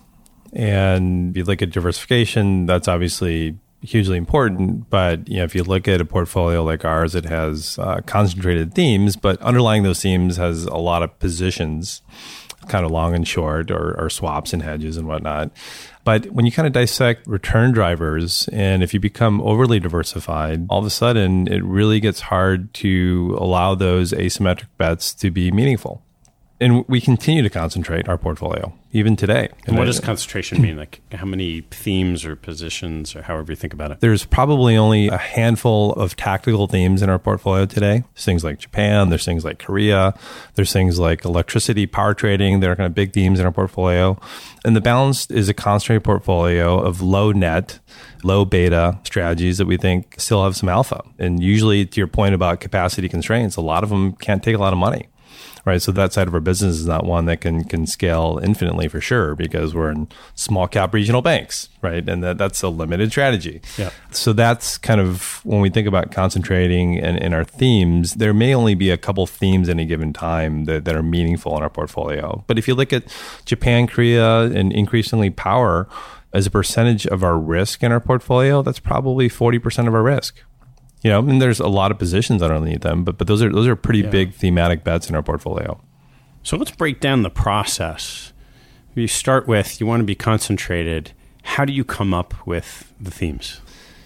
And if you look at diversification, that's obviously hugely important. But if you look at a portfolio like ours, it has concentrated themes, but underlying those themes has a lot of positions, kind of long and short, or swaps and hedges and whatnot. But when you kind of dissect return drivers, and if you become overly diversified, all of a sudden it really gets hard to allow those asymmetric bets to be meaningful. And we continue to concentrate our portfolio, even today. And what does concentration mean? Like how many themes or positions, or however you think about it? There's probably only a handful of tactical themes in our portfolio today. There's things like Japan. There's things like Korea. There's things like electricity, power trading. They're kind of big themes in our portfolio. And the balance is a concentrated portfolio of low net, low beta strategies that we think still have some alpha. And usually, to your point about capacity constraints, a lot of them can't take a lot of money. Right, so that side of our business is not one that can scale infinitely for sure, because we're in small cap regional banks, right? And that's a limited strategy. Yeah. So that's kind of when we think about concentrating in our themes, there may only be a couple themes at any given time that are meaningful in our portfolio. But if you look at Japan, Korea, and increasingly power as a percentage of our risk in our portfolio, that's probably 40% of our risk. And there's a lot of positions underneath them, but those are pretty big thematic bets in our portfolio. So let's break down the process. You start with, you want to be concentrated. How do you come up with the themes?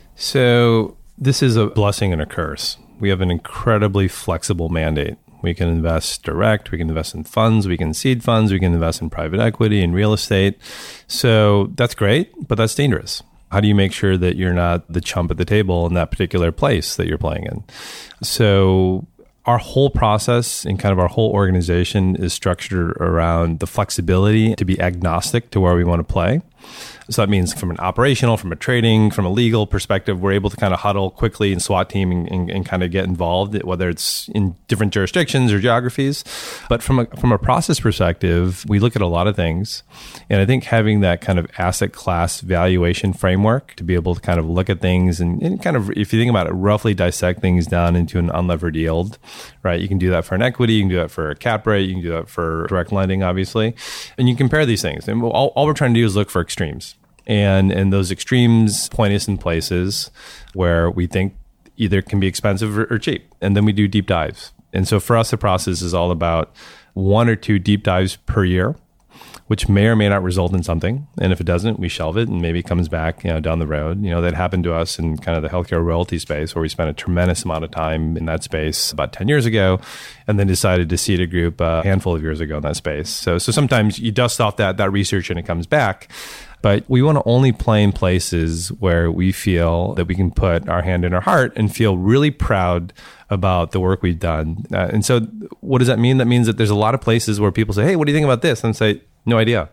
So this is a blessing and a curse. We have an incredibly flexible mandate. We can invest direct, we can invest in funds, we can seed funds, we can invest in private equity and real estate. So that's great, but that's dangerous. How do you make sure that you're not the chump at the table in that particular place that you're playing in? So our whole process and kind of our whole organization is structured around the flexibility to be agnostic to where we want to play. So that means from an operational, from a trading, from a legal perspective, we're able to kind of huddle quickly and SWAT team and kind of get involved, whether it's in different jurisdictions or geographies. But from a process perspective, we look at a lot of things. And I think having that kind of asset class valuation framework to be able to kind of look at things and kind of, if you think about it, roughly dissect things down into an unlevered yield, right? You can do that for an equity, you can do that for a cap rate, you can do that for direct lending, obviously. And you compare these things. And all we're trying to do is look for extremes. And those extremes point us in places where we think either can be expensive or cheap. And then we do deep dives. And so for us, the process is all about 1 or 2 deep dives per year, which may or may not result in something. And if it doesn't, we shelve it and maybe it comes back, down the road. That happened to us in kind of the healthcare royalty space, where we spent a tremendous amount of time in that space about 10 years ago, and then decided to seed a group a handful of years ago in that space. So sometimes you dust off that research and it comes back. But we want to only play in places where we feel that we can put our hand in our heart and feel really proud about the work we've done. And so what does that mean? That means that there's a lot of places where people say, hey, what do you think about this? And I say, no idea.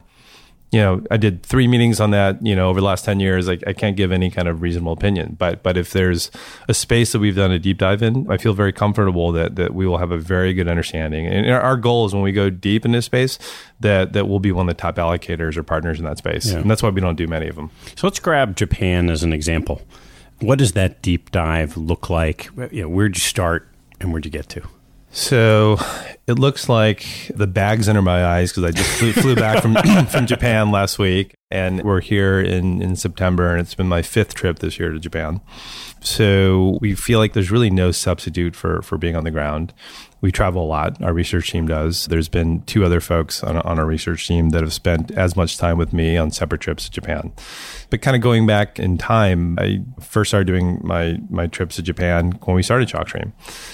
I did 3 meetings on that, over the last 10 years. I can't give any kind of reasonable opinion. But if there's a space that we've done a deep dive in, I feel very comfortable that we will have a very good understanding. And our goal is when we go deep in this space, that we'll be one of the top allocators or partners in that space. Yeah. And that's why we don't do many of them. So let's grab Japan as an example. What does that deep dive look like? Where'd you start and where'd you get to? So it looks like the bags under my eyes because I just flew back from Japan last week, and we're here in September, and it's been my 5th trip this year to Japan. So we feel like there's really no substitute for being on the ground. We travel a lot. Our research team does. There's been 2 other folks on our research team that have spent as much time with me on separate trips to Japan. But kind of going back in time, I first started doing my trips to Japan when we started Chalkstream.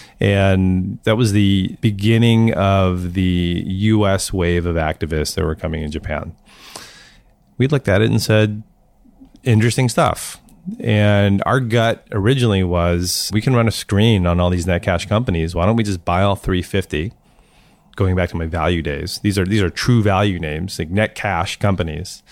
And that was the beginning of the US wave of activists that were coming in Japan. We looked at it and said, interesting stuff. And our gut originally was, we can run a screen on all these net cash companies. Why don't we just buy all 350? Going back to my value days. These are true value names, like net cash companies,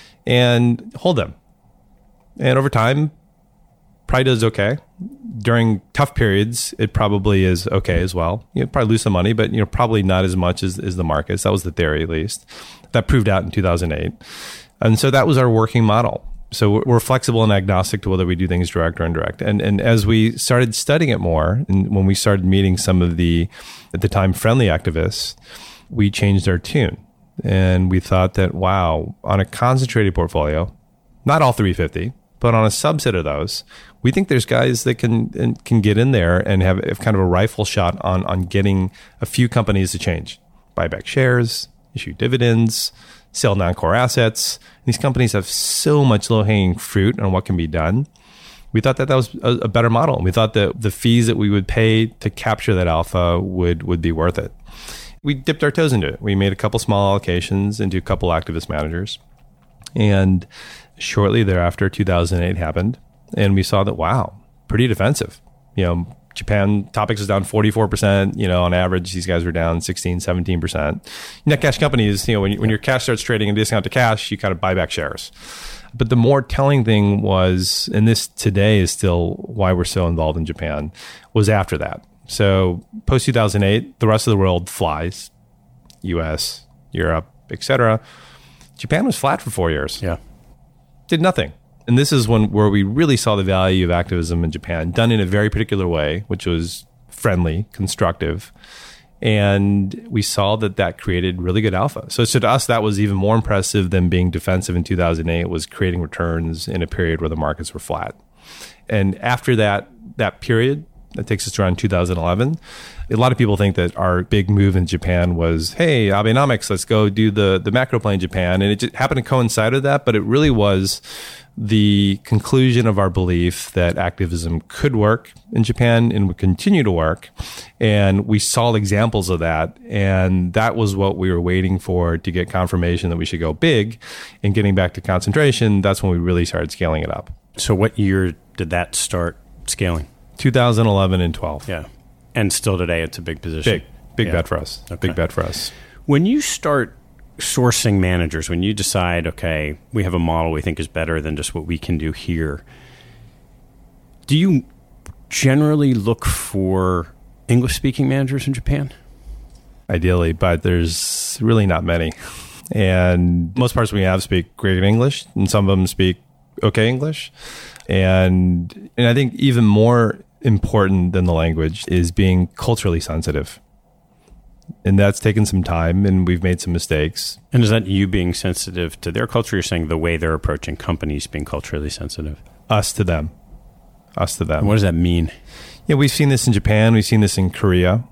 and hold them. And over time, probably does okay. During tough periods, it probably is okay as well. Probably lose some money, but probably not as much as the markets. That was the theory, at least. That proved out in 2008. And so that was our working model. So we're flexible and agnostic to whether we do things direct or indirect. And as we started studying it more, and when we started meeting some of the, at the time, friendly activists, we changed our tune. And we thought that, wow, on a concentrated portfolio, not all 350, but on a subset of those, we think there's guys that can get in there and have kind of a rifle shot on getting a few companies to change. Buy back shares, issue dividends, sell non-core assets. These companies have so much low-hanging fruit on what can be done. We thought that was a better model. We thought that the fees that we would pay to capture that alpha would be worth it. We dipped our toes into it. We made a couple small allocations into a couple activist managers. And shortly thereafter, 2008 happened. And we saw that, wow, pretty defensive. Japan Topics is down 44%. On average, these guys were down 16, 17%. Net cash companies, when your cash starts trading a discount to cash, you kind of buy back shares. But the more telling thing was, and this today is still why we're so involved in Japan, was after that. So post 2008, the rest of the world flies, US, Europe, etc. Japan was flat for 4 years. Yeah. Did nothing. And this is where we really saw the value of activism in Japan, done in a very particular way, which was friendly, constructive. And we saw that created really good alpha. So to us, that was even more impressive than being defensive in 2008, was creating returns in a period where the markets were flat. And after that period, that takes us to around 2011. A lot of people think that our big move in Japan was, hey, Abenomics, let's go do the macro play in Japan. And it just happened to coincide with that, but it really was the conclusion of our belief that activism could work in Japan and would continue to work. And we saw examples of that. And that was what we were waiting for to get confirmation that we should go big. And getting back to concentration, that's when we really started scaling it up. So what year did that start scaling? 2011 and 12. Yeah. And still today, it's a big position. Big bet for us. Okay. Big bet for us. When you start sourcing managers, when you decide, okay, we have a model we think is better than just what we can do here, do you generally look for English-speaking managers in Japan? Ideally, but there's really not many. And most parts we have speak great English, and some of them speak okay English. And I think even more important than the language is being culturally sensitive. And that's taken some time, and we've made some mistakes. And is that you being sensitive to their culture? You're saying the way they're approaching companies being culturally sensitive? Us to them. us to them. And what does that mean? Yeah, we've seen this in Japan. We've seen this in Korea.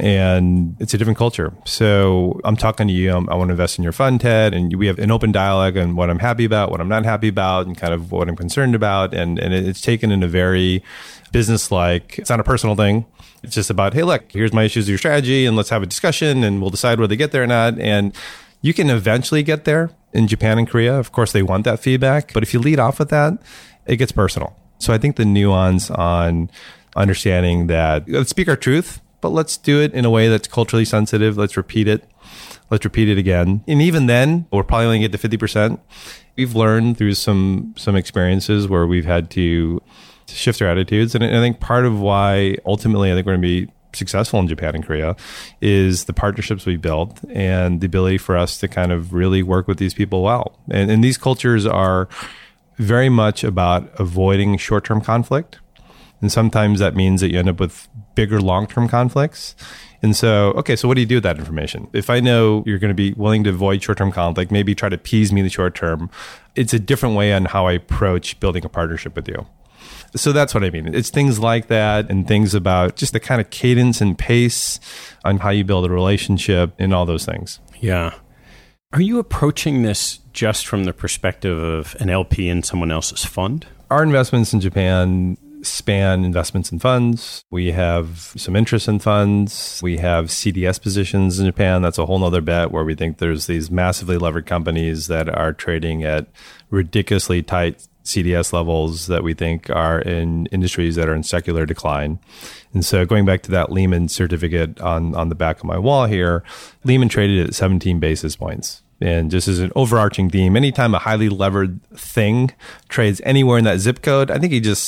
And it's a different culture. So I'm talking to you. I want to invest in your fund, Ted. And we have an open dialogue on what I'm happy about, what I'm not happy about, and kind of what I'm concerned about. And it's taken in a very business-like, it's not a personal thing. It's just about, hey, look, here's my issues with your strategy, and let's have a discussion, and we'll decide whether they get there or not. And you can eventually get there in Japan and Korea. Of course, they want that feedback. But if you lead off with that, it gets personal. So I think the nuance on understanding that, let's speak our truth, but let's do it in a way that's culturally sensitive. Let's repeat it. Let's repeat it again. And even then, we're probably only get to 50%. We've learned through some experiences where we've had to shift our attitudes. And I think part of why ultimately I think we're going to be successful in Japan and Korea is the partnerships we built and the ability for us to kind of really work with these people well. And these cultures are very much about avoiding short-term conflict. And sometimes that means that you end up with bigger long-term conflicts. And so, okay, so what do you do with that information? If I know you're going to be willing to avoid short-term conflict, maybe try to appease me in the short term, it's a different way on how I approach building a partnership with you. So that's what I mean. It's things like that and things about just the kind of cadence and pace on how you build a relationship and all those things. Yeah. Are you approaching this just from the perspective of an LP in someone else's fund? Our investments in Japan span investments in funds. We have some interest in funds. We have CDS positions in Japan. That's a whole nother bet where we think there's these massively levered companies that are trading at ridiculously tight CDS levels that we think are in industries that are in secular decline. And so going back to that Lehman certificate on the back of my wall here, Lehman traded at 17 basis points. And just as an overarching theme, anytime a highly levered thing trades anywhere in that zip code, I think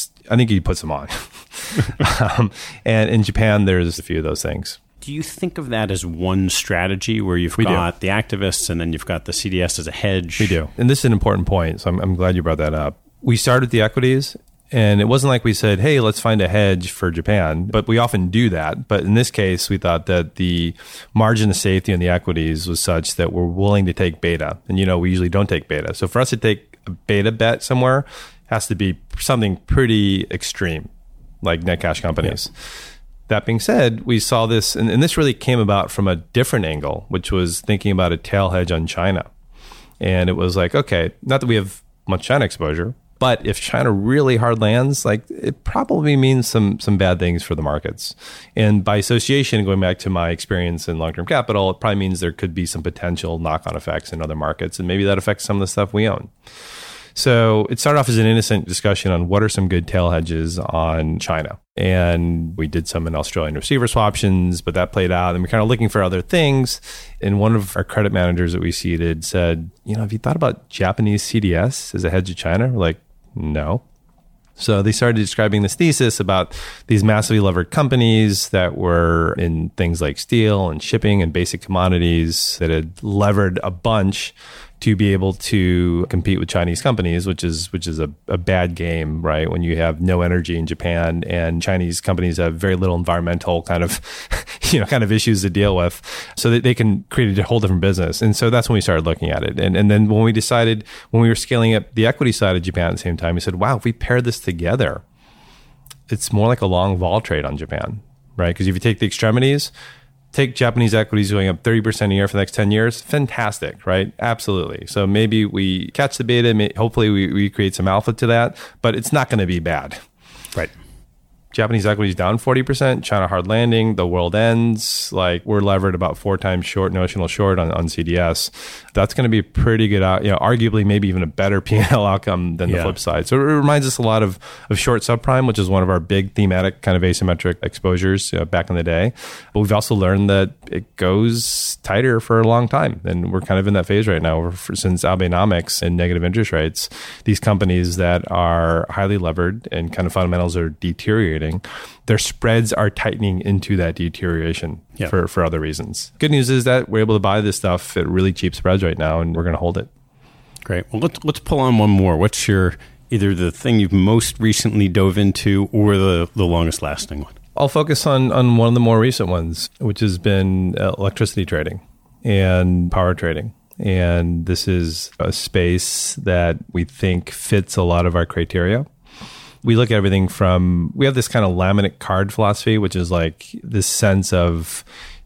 he puts them on. And in Japan, there's a few of those things. Do you think of that as one strategy where you've got the activists and then you've got the CDS as a hedge? We do. And this is an important point, so I'm glad you brought that up. We started with the equities, and it wasn't like we said, hey, let's find a hedge for Japan, but we often do that. But in this case, we thought that the margin of safety in the equities was such that we're willing to take beta. And, we usually don't take beta. So for us to take a beta bet somewhere has to be something pretty extreme, like net cash companies. Yeah. That being said, we saw this, and this really came about from a different angle, which was thinking about a tail hedge on China. And it was like, okay, not that we have much China exposure, but if China really hard lands, like it probably means some bad things for the markets. And by association, going back to my experience in long-term capital, it probably means there could be some potential knock-on effects in other markets. And maybe that affects some of the stuff we own. So it started off as an innocent discussion on what are some good tail hedges on China. And we did some in Australian receiver swaptions, but that played out. And we're kind of looking for other things. And one of our credit managers that we seeded said, have you thought about Japanese CDS as a hedge of China? We're like, no. So they started describing this thesis about these massively levered companies that were in things like steel and shipping and basic commodities that had levered a bunch to be able to compete with Chinese companies, which is a bad game, right? When you have no energy in Japan and Chinese companies have very little environmental kind of issues to deal with, so that they can create a whole different business. And so that's when we started looking at it. And then when we were scaling up the equity side of Japan at the same time, we said, wow, if we pair this together, it's more like a long vol trade on Japan, right? Because if you take the extremities, take Japanese equities going up 30% a year for the next 10 years, fantastic, right? Absolutely. So maybe we catch the beta, hopefully we create some alpha to that, but it's not going to be bad. Right. Japanese equities down 40%, China hard landing, the world ends. Like we're levered about 4 times short, notional short on CDS. That's going to be pretty good, arguably maybe even a better P&L outcome than the flip side. So it reminds us a lot of short subprime, which is one of our big thematic kind of asymmetric exposures back in the day. But we've also learned that it goes tighter for a long time. And we're kind of in that phase right now since Abenomics and negative interest rates. These companies that are highly levered and kind of fundamentals are deteriorating, their spreads are tightening into that deterioration for other reasons. Good news is that we're able to buy this stuff at really cheap spreads right now, and we're going to hold it. Great. Well, let's pull on one more. What's either the thing you've most recently dove into or the longest lasting one? I'll focus on one of the more recent ones, which has been electricity trading and power trading. And this is a space that we think fits a lot of our criteria. We look at everything from, we have this kind of laminate card philosophy, which is like this sense of,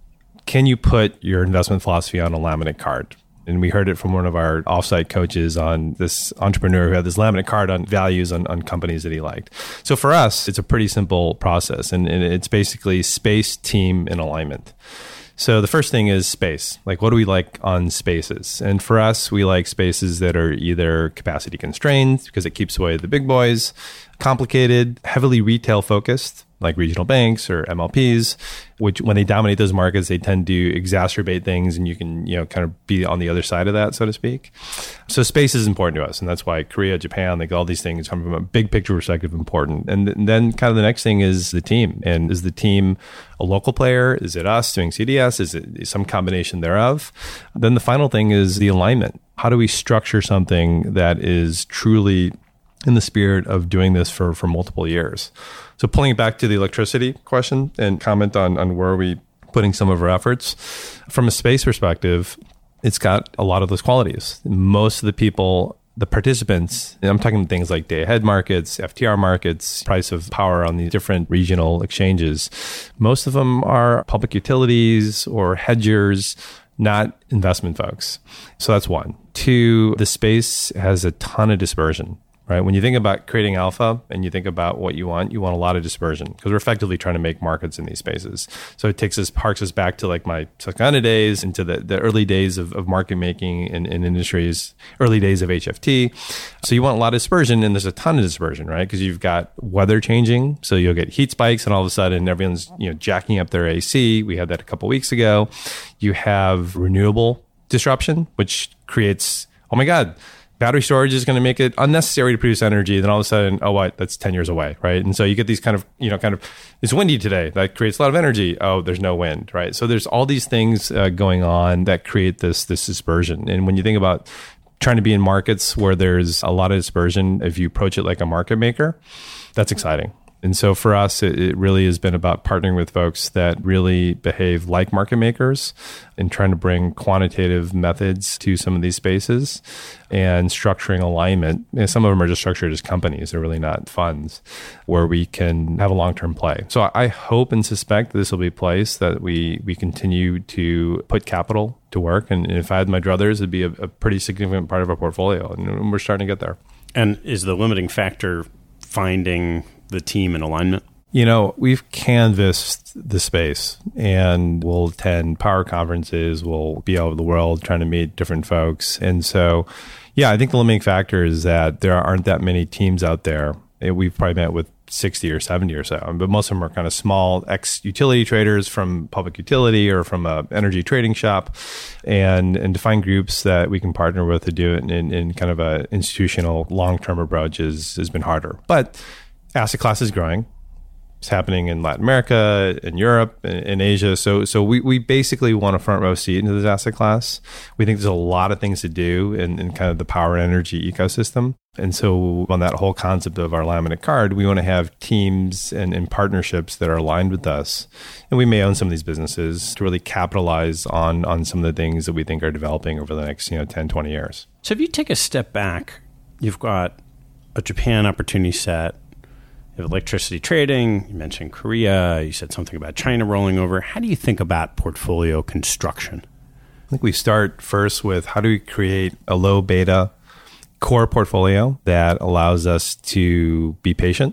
can you put your investment philosophy on a laminate card? And we heard it from one of our offsite coaches on this entrepreneur who had this laminate card on values on companies that he liked. So for us, it's a pretty simple process. And it's basically space, team, and alignment. So the first thing is space. Like, what do we like on spaces? And for us, we like spaces that are either capacity constrained because it keeps away the big boys, complicated, heavily retail focused, like regional banks or MLPs, which when they dominate those markets, they tend to exacerbate things, and you can, kind of be on the other side of that, so to speak. So space is important to us. And that's why Korea, Japan, like all these things from a big picture perspective important. And then kind of the next thing is the team. And is the team a local player? Is it us doing CDS? Is it some combination thereof? Then the final thing is the alignment. How do we structure something that is truly in the spirit of doing this for multiple years? So pulling it back to the electricity question and comment on where are we putting some of our efforts. From a space perspective, it's got a lot of those qualities. Most of the people, the participants, and I'm talking things like day ahead markets, FTR markets, price of power on these different regional exchanges, most of them are public utilities or hedgers, not investment folks. So that's one. Two, the space has a ton of dispersion. Right? When you think about creating alpha and you think about what you want a lot of dispersion because we're effectively trying to make markets in these spaces. So it harks us back to like my Sakana days, into the early days of market making in industries, early days of HFT. So you want a lot of dispersion, and there's a ton of dispersion, right? Because you've got weather changing. So you'll get heat spikes and all of a sudden everyone's jacking up their AC. We had that a couple of weeks ago. You have renewable disruption, which creates, oh my God, battery storage is going to make it unnecessary to produce energy. Then all of a sudden, oh, what? That's 10 years away, right? And so you get these kind of, it's windy today. That creates a lot of energy. Oh, there's no wind, right? So there's all these things going on that create this dispersion. And when you think about trying to be in markets where there's a lot of dispersion, if you approach it like a market maker, that's exciting. And so for us, it really has been about partnering with folks that really behave like market makers and trying to bring quantitative methods to some of these spaces and structuring alignment. Some of them are just structured as companies. They're really not funds where we can have a long-term play. So I hope and suspect that this will be a place that we continue to put capital to work. And if I had my druthers, it'd be a pretty significant part of our portfolio. And we're starting to get there. And is the limiting factor finding the team in alignment? We've canvassed the space and we'll attend power conferences. We'll be all over the world trying to meet different folks. And so, I think the limiting factor is that there aren't that many teams out there. We've probably met with 60 or 70 or so, but most of them are kind of small ex-utility traders from public utility or from a energy trading shop, and to find groups that we can partner with to do it in kind of a institutional long-term approach has been harder. But asset class is growing. It's happening in Latin America, in Europe, in Asia. So we basically want a front row seat into this asset class. We think there's a lot of things to do in kind of the power and energy ecosystem. And so on that whole concept of our laminate card, we want to have teams and partnerships that are aligned with us. And we may own some of these businesses to really capitalize on some of the things that we think are developing over the next 10, 20 years. So if you take a step back, you've got a Japan opportunity set. You have electricity trading. You mentioned Korea. You said something about China rolling over. How do you think about portfolio construction? I think we start first with how do we create a low beta core portfolio that allows us to be patient.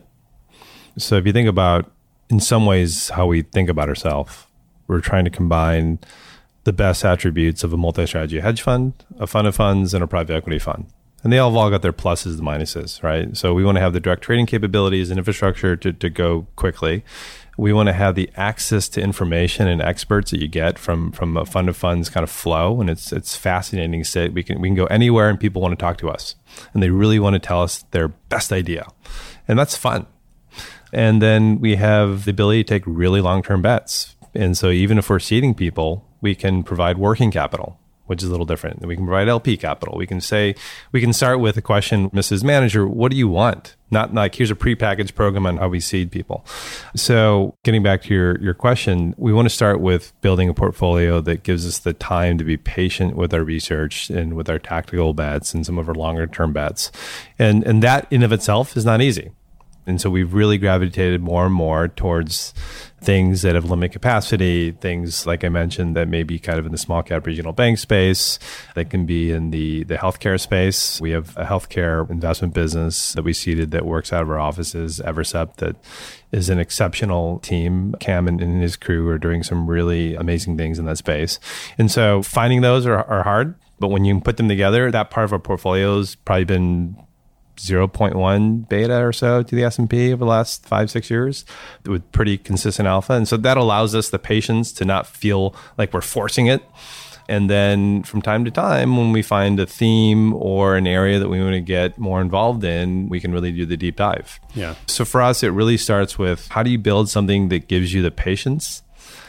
So if you think about, in some ways, how we think about ourselves, we're trying to combine the best attributes of a multi-strategy hedge fund, a fund of funds, and a private equity fund. And they all got their pluses and minuses, right? So we want to have the direct trading capabilities and infrastructure to go quickly. We want to have the access to information and experts that you get from a fund of funds kind of flow. And it's fascinating to say we can go anywhere and people want to talk to us. And they really want to tell us their best idea. And that's fun. And then we have the ability to take really long-term bets. And so even if we're seeding people, we can provide working capital, which is a little different. We can provide LP capital. We can start with a question, Mrs. Manager, what do you want? Not like, here's a prepackaged program on how we seed people. So getting back to your question, we want to start with building a portfolio that gives us the time to be patient with our research and with our tactical bets and some of our longer term bets. And that in of itself is not easy. And so we've really gravitated more and more towards things that have limited capacity, things like I mentioned that may be kind of in the small cap regional bank space, that can be in the healthcare space. We have a healthcare investment business that we seeded that works out of our offices, Evercept, that is an exceptional team. Cam and his crew are doing some really amazing things in that space. And so finding those are hard, but when you put them together, that part of our portfolio has probably been 0.1 beta or so to the S&P over the last 5-6 years with pretty consistent alpha. And so that allows us the patience to not feel like we're forcing it. And then from time to time, when we find a theme or an area that we want to get more involved in, we can really do the deep dive. Yeah. So for us, it really starts with how do you build something that gives you the patience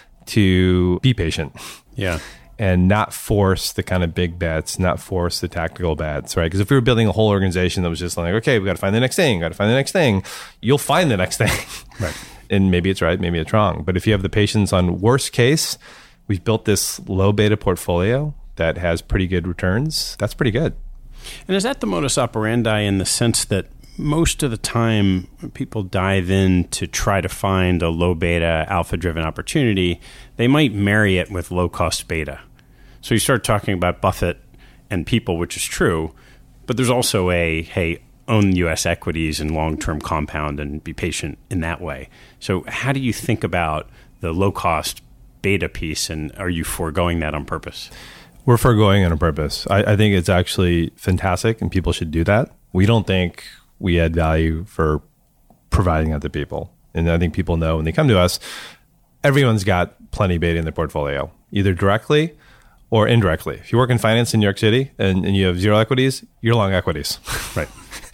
to be patient? Yeah. And not force the kind of big bets, not force the tactical bets, right? Because if we were building a whole organization that was just like, okay, we got to find the next thing, you'll find the next thing. Right. And maybe it's right, maybe it's wrong. But if you have the patience on worst case, we've built this low beta portfolio that has pretty good returns. That's pretty good. And is that the modus operandi in the sense that most of the time when people dive in to try to find a low beta, alpha-driven opportunity, they might marry it with low-cost beta. So you start talking about Buffett and people, which is true, but there's also hey, own U.S. equities and long-term compound and be patient in that way. So how do you think about the low-cost beta piece, and are you foregoing that on purpose? We're foregoing it on purpose. I think it's actually fantastic, and people should do that. We don't think we add value for providing that to people. And I think people know when they come to us, everyone's got plenty of beta in their portfolio, either directly or indirectly. If you work in finance in New York City and you have zero equities, you're long equities. Right.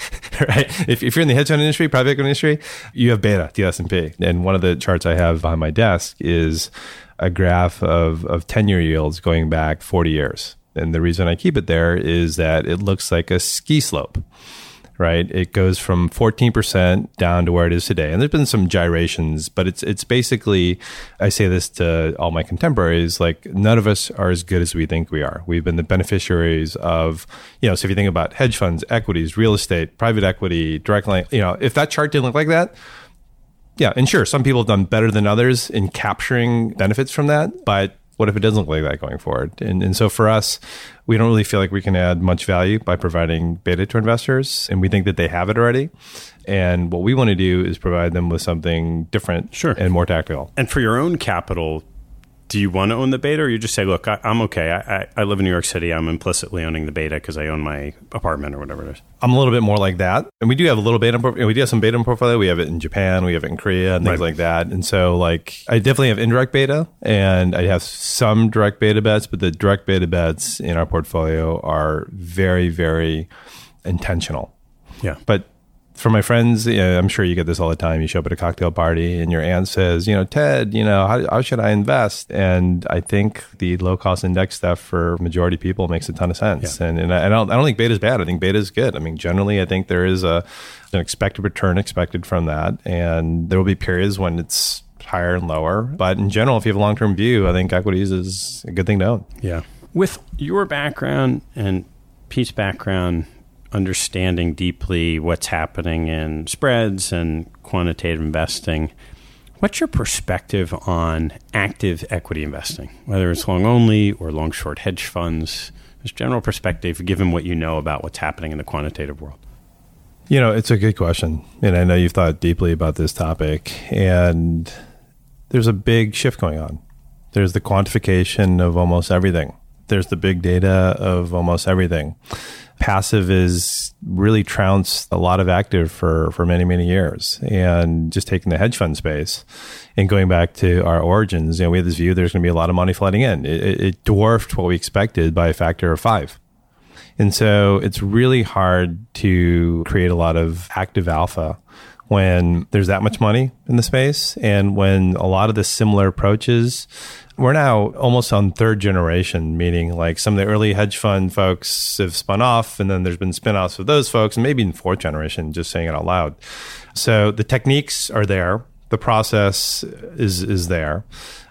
Right. If you're in the hedge fund industry, private equity industry, you have beta, the S&P. And one of the charts I have behind my desk is a graph of 10-year yields going back 40 years. And the reason I keep it there is that it looks like a ski slope. Right, it goes from 14% down to where it is today, and there's been some gyrations, but it's basically, I say this to all my contemporaries, like none of us are as good as we think we are. We've been the beneficiaries of, so if you think about hedge funds, equities, real estate, private equity, direct lending, if that chart didn't look like that, yeah, and sure, some people have done better than others in capturing benefits from that, but what if it doesn't look like that going forward? And so for us, we don't really feel like we can add much value by providing beta to investors. And we think that they have it already. And what we want to do is provide them with something different and more tactical. And for your own capital, do you want to own the beta, or you just say, look, I'm okay. I live in New York City. I'm implicitly owning the beta because I own my apartment or whatever it is. I'm a little bit more like that. And we do have a little beta. We do have some beta in portfolio. We have it in Japan. We have it in Korea and things like that. And so I definitely have indirect beta and I have some direct beta bets, but the direct beta bets in our portfolio are very, very intentional. Yeah. But for my friends, I'm sure you get this all the time. You show up at a cocktail party and your aunt says, Ted, how should I invest? And I think the low cost index stuff for majority of people makes a ton of sense. Yeah. And I don't think beta is bad. I think beta is good. I mean, generally, I think there is an expected return expected from that. And there will be periods when it's higher and lower. But in general, if you have a long-term view, I think equities is a good thing to own. Yeah. With your background and Pete's background, understanding deeply what's happening in spreads and quantitative investing, what's your perspective on active equity investing, whether it's long only or long short hedge funds? Just general perspective, given what you know about what's happening in the quantitative world. It's a good question. And I know you've thought deeply about this topic. And there's a big shift going on. There's the quantification of almost everything. There's the big data of almost everything. Passive is really trounced a lot of active for many, many years. And just taking the hedge fund space and going back to our origins, we had this view there's going to be a lot of money flooding in. It dwarfed what we expected by a factor of 5. And so it's really hard to create a lot of active alpha when there's that much money in the space and when a lot of the similar approaches, we're now almost on third generation, meaning like some of the early hedge fund folks have spun off and then there's been spin-offs of those folks and maybe in fourth generation, just saying it out loud. So the techniques are there. The process is there.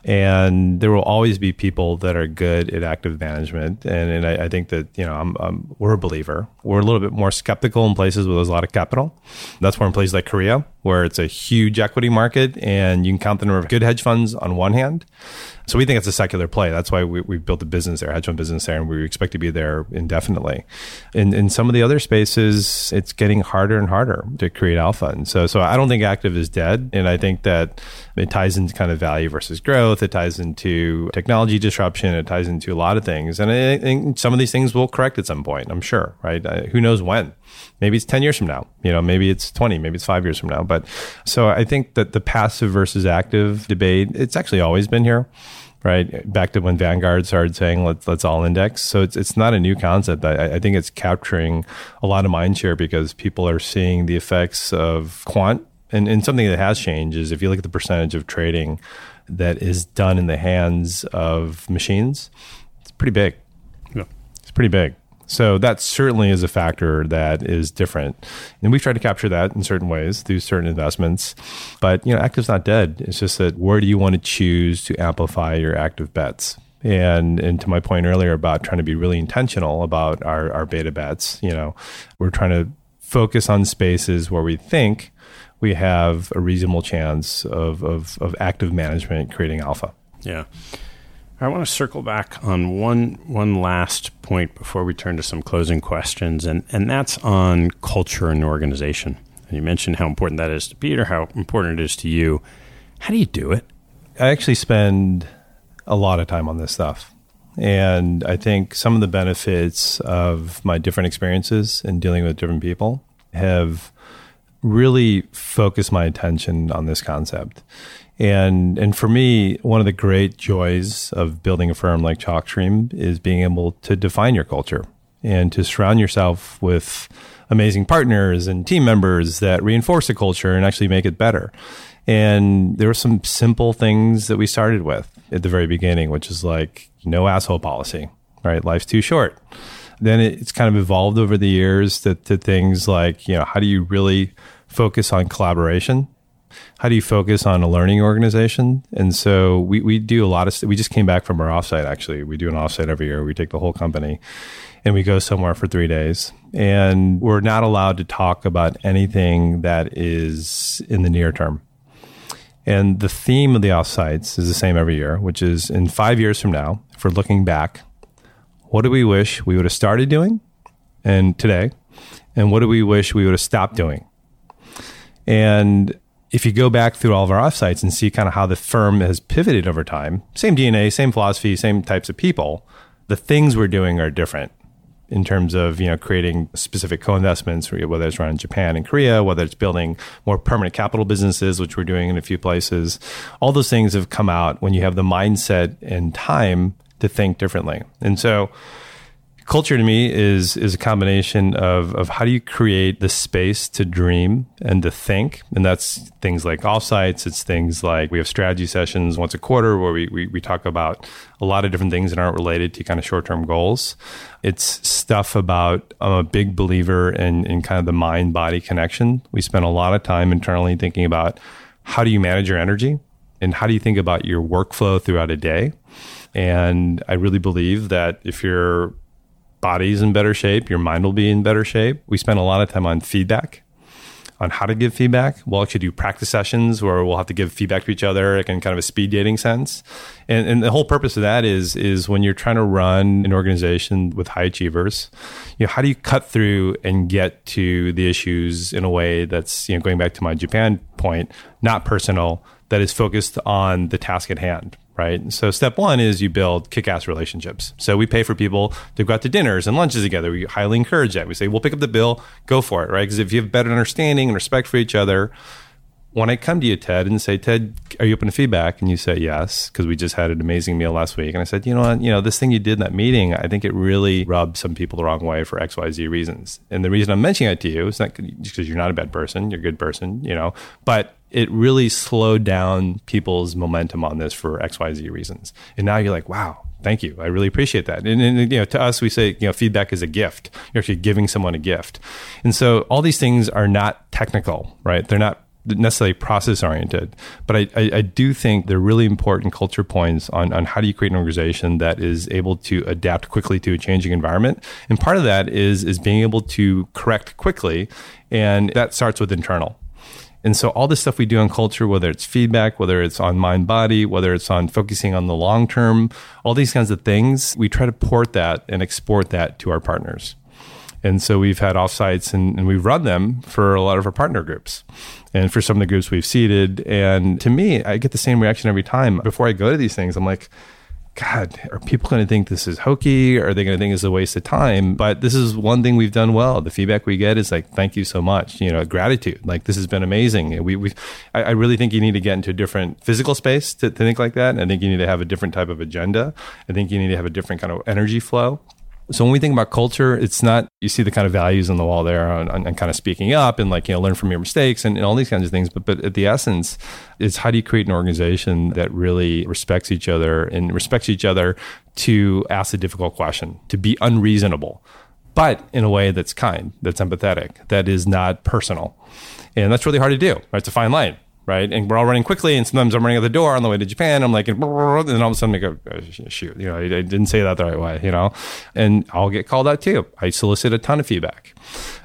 And there will always be people that are good at active management. And I think that, we're a believer. We're a little bit more skeptical in places where there's a lot of capital. That's where in places like Korea, where it's a huge equity market and you can count the number of good hedge funds on one hand. So we think it's a secular play. That's why we've built a business there, hedge fund business there, and we expect to be there indefinitely. In some of the other spaces, it's getting harder and harder to create alpha. And so I don't think active is dead. And I think that it ties into kind of value versus growth. It ties into technology disruption. It ties into a lot of things. And I think some of these things will correct at some point, I'm sure, right? Who knows when? Maybe it's 10 years from now, maybe it's 20, maybe it's 5 years from now. But so I think that the passive versus active debate, it's actually always been here, right? Back to when Vanguard started saying, let's all index. So it's not a new concept. I think it's capturing a lot of mind share because people are seeing the effects of quant. And something that has changed is if you look at the percentage of trading that is done in the hands of machines, it's pretty big. Yeah. It's pretty big. So that certainly is a factor that is different. And we've tried to capture that in certain ways through certain investments. But, active's not dead. It's just that where do you want to choose to amplify your active bets? And to my point earlier about trying to be really intentional about our beta bets, we're trying to focus on spaces where we think we have a reasonable chance of active management creating alpha. Yeah. I want to circle back on one last point before we turn to some closing questions, and that's on culture and organization. And you mentioned how important that is to Peter, how important it is to you. How do you do it? I actually spend a lot of time on this stuff. And I think some of the benefits of my different experiences in dealing with different people have really focused my attention on this concept. And for me, one of the great joys of building a firm like Chalkstream is being able to define your culture and to surround yourself with amazing partners and team members that reinforce the culture and actually make it better. And there were some simple things that we started with at the very beginning, which is like no asshole policy, right? Life's too short. Then it's kind of evolved over the years to things like, how do you really focus on collaboration? How do you focus on a learning organization? And so we do a lot of, we just came back from our offsite, actually. We do an offsite every year. We take the whole company and we go somewhere for 3 days. And we're not allowed to talk about anything that is in the near term. And the theme of the offsites is the same every year, which is in 5 years from now, if we're looking back, what do we wish we would have started doing and today? And what do we wish we would have stopped doing? And if you go back through all of our offsites and see kind of how the firm has pivoted over time, same DNA, same philosophy, same types of people, the things we're doing are different in terms of, creating specific co-investments, whether it's around Japan and Korea, whether it's building more permanent capital businesses, which we're doing in a few places. All those things have come out when you have the mindset and time to think differently. And so culture to me is a combination of how do you create the space to dream and to think. And that's things like offsites. It's things like we have strategy sessions once a quarter where we talk about a lot of different things that aren't related to kind of short-term goals. It's stuff about, I'm a big believer in kind of the mind-body connection. We spend a lot of time internally thinking about how do you manage your energy and how do you think about your workflow throughout a day. And I really believe that if your body's in better shape, your mind will be in better shape. We spend a lot of time on feedback, on how to give feedback. We'll actually do practice sessions where we'll have to give feedback to each other in kind of a speed dating sense. And the whole purpose of that is when you're trying to run an organization with high achievers, how do you cut through and get to the issues in a way that's, going back to my Japan point, not personal, that is focused on the task at hand. Right. So step one is you build kick-ass relationships. So we pay for people to go out to dinners and lunches together. We highly encourage that. We say, we'll pick up the bill, go for it. Right. Because if you have better understanding and respect for each other, when I come to you, Ted, and say, Ted, are you open to feedback? And you say, yes, because we just had an amazing meal last week. And I said, you know what, this thing you did in that meeting, I think it really rubbed some people the wrong way for XYZ reasons. And the reason I'm mentioning it to you is not because you're not a bad person, you're a good person, but it really slowed down people's momentum on this for XYZ reasons. And now you're like, wow, thank you. I really appreciate that. And to us, we say, feedback is a gift. You're actually giving someone a gift. And so all these things are not technical, right? They're not necessarily process oriented, but I do think they're really important culture points on how do you create an organization that is able to adapt quickly to a changing environment. And part of that is being able to correct quickly. And that starts with internal. And so all this stuff we do on culture, whether it's feedback, whether it's on mind body, whether it's on focusing on the long term, all these kinds of things, we try to port that and export that to our partners. And so we've had offsites and we've run them for a lot of our partner groups and for some of the groups we've seeded. And to me, I get the same reaction every time. Before I go to these things, I'm like, God, are people going to think this is hokey? Are they going to think it's a waste of time? But this is one thing we've done well. The feedback we get is like, thank you so much. Gratitude. Like, this has been amazing. I really think you need to get into a different physical space to think like that. And I think you need to have a different type of agenda. I think you need to have a different kind of energy flow. So when we think about culture, it's not, you see the kind of values on the wall there on kind of speaking up and learn from your mistakes and all these kinds of things. But at the essence, it's how do you create an organization that really respects each other and respects each other to ask a difficult question, to be unreasonable, but in a way that's kind, that's empathetic, that is not personal. And that's really hard to do, right? It's a fine line. Right. And we're all running quickly. And sometimes I'm running out the door on the way to Japan. I'm like, and all of a sudden I go, shoot, I didn't say that the right way, and I'll get called out too. I solicit a ton of feedback.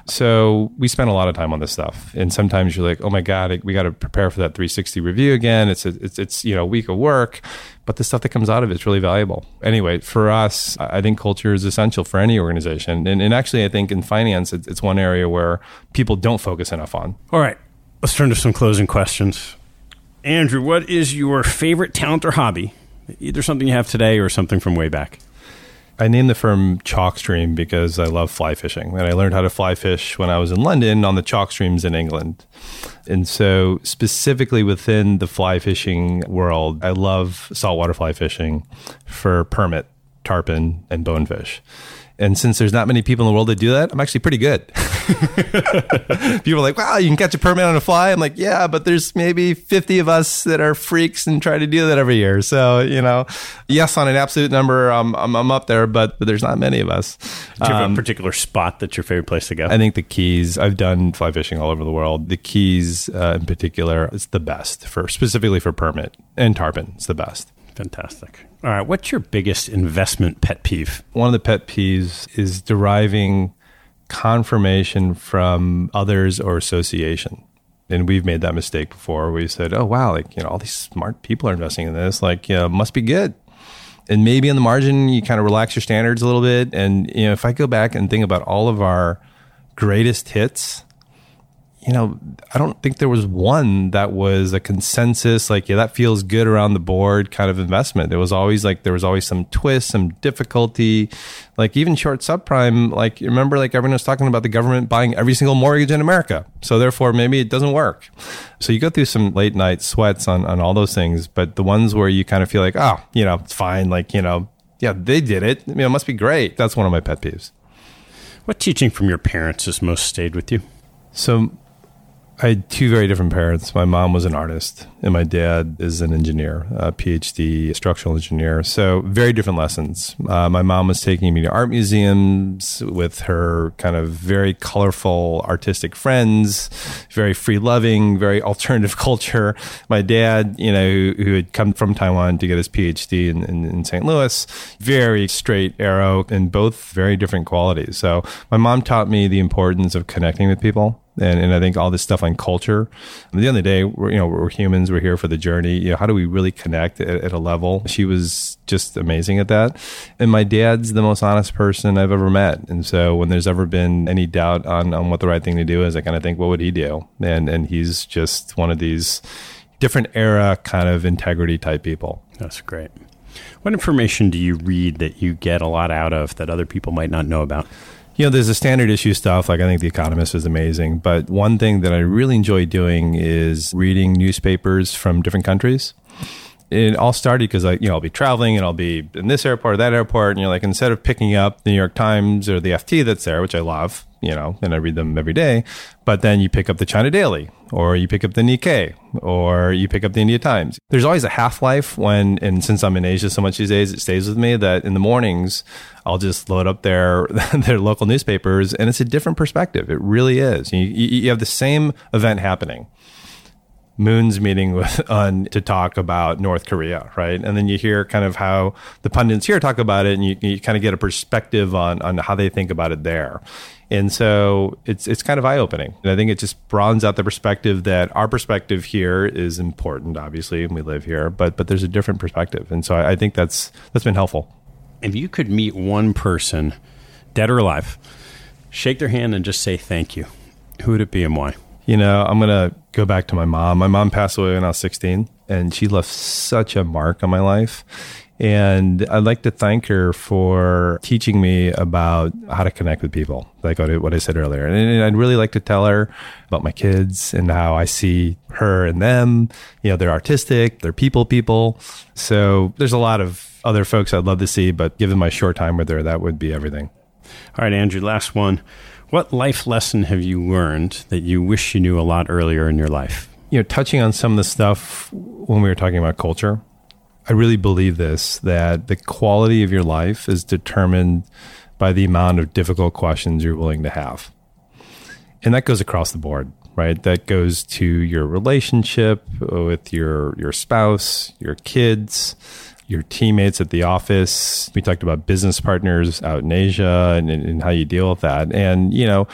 So we spend a lot of time on this stuff. And sometimes you're like, oh my God, we got to prepare for that 360 review again. It's a week of work, but the stuff that comes out of it is really valuable. Anyway, for us, I think culture is essential for any organization. And actually, I think in finance, it's one area where people don't focus enough on. All right. Let's turn to some closing questions. Andrew, what is your favorite talent or hobby? Either something you have today or something from way back. I named the firm Chalkstream because I love fly fishing. And I learned how to fly fish when I was in London on the chalk streams in England. And so specifically within the fly fishing world, I love saltwater fly fishing for permit, tarpon, and bonefish. And since there's not many people in the world that do that, I'm actually pretty good. People are like, wow, you can catch a permit on a fly. I'm like, yeah, but there's maybe 50 of us that are freaks and try to do that every year. So, yes, on an absolute number, I'm up there, but there's not many of us. Do you have a particular spot that's your favorite place to go? I think the Keys. I've done fly fishing all over the world. The Keys in particular, it's the best specifically for permit and tarpon. It's the best. Fantastic. All right. What's your biggest investment pet peeve? One of the pet peeves is deriving confirmation from others or association. And we've made that mistake before. We said, oh, wow, all these smart people are investing in this. Must be good. And maybe on the margin, you kind of relax your standards a little bit. And, if I go back and think about all of our greatest hits, I don't think there was one that was a consensus, that feels good around the board kind of investment. There was always some twist, some difficulty, even short subprime. Remember, everyone was talking about the government buying every single mortgage in America. So therefore, maybe it doesn't work. So you go through some late night sweats on all those things. But the ones where you kind of feel like, oh, it's fine. Yeah, they did it. It must be great. That's one of my pet peeves. What teaching from your parents has most stayed with you? So I had two very different parents. My mom was an artist and my dad is an engineer, a PhD structural engineer. So very different lessons. My mom was taking me to art museums with her kind of very colorful artistic friends, very free-loving, very alternative culture. My dad, who had come from Taiwan to get his PhD in St. Louis, very straight arrow and both very different qualities. So my mom taught me the importance of connecting with people. And I think all this stuff on culture. At the end of the day, we're humans. We're here for the journey. How do we really connect at a level? She was just amazing at that. And my dad's the most honest person I've ever met. And so when there's ever been any doubt on what the right thing to do is, I kind of think, what would he do? And he's just one of these different era kind of integrity type people. That's great. What information do you read that you get a lot out of that other people might not know about? There's the standard issue stuff. I think The Economist is amazing. But one thing that I really enjoy doing is reading newspapers from different countries. It all started because I'll be traveling and I'll be in this airport or that airport. And you're like, instead of picking up the New York Times or the FT that's there, which I love, and I read them every day, but then you pick up the China Daily or you pick up the Nikkei or you pick up the India Times. There's always a half-life and since I'm in Asia so much these days, it stays with me that in the mornings, I'll just load up their local newspapers and it's a different perspective. It really is. You have the same event happening. Moon's meeting to talk about North Korea, right? And then you hear kind of how the pundits here talk about it, and you kind of get a perspective on how they think about it there. And so it's kind of eye-opening. And I think it just broadens out the perspective that our perspective here is important, obviously, and we live here, but there's a different perspective. And so I think that's been helpful. If you could meet one person, dead or alive, shake their hand and just say thank you, who would it be and why? You know, I'm going to go back to my mom. My mom passed away when I was 16, and she left such a mark on my life. And I'd like to thank her for teaching me about how to connect with people, like what I said earlier. And I'd really like to tell her about my kids and how I see her and them. You know, they're artistic, they're people. So there's a lot of other folks I'd love to see, but given my short time with her, that would be everything. All right, Andrew, last one. What life lesson have you learned that you wish you knew a lot earlier in your life? You know, touching on some of the stuff when we were talking about culture, I really believe that the quality of your life is determined by the amount of difficult questions you're willing to have. And that goes across the board, right? That goes to your relationship with your spouse, your kids, your teammates at the office. We talked about business partners out in Asia and how you deal with that. And, you know,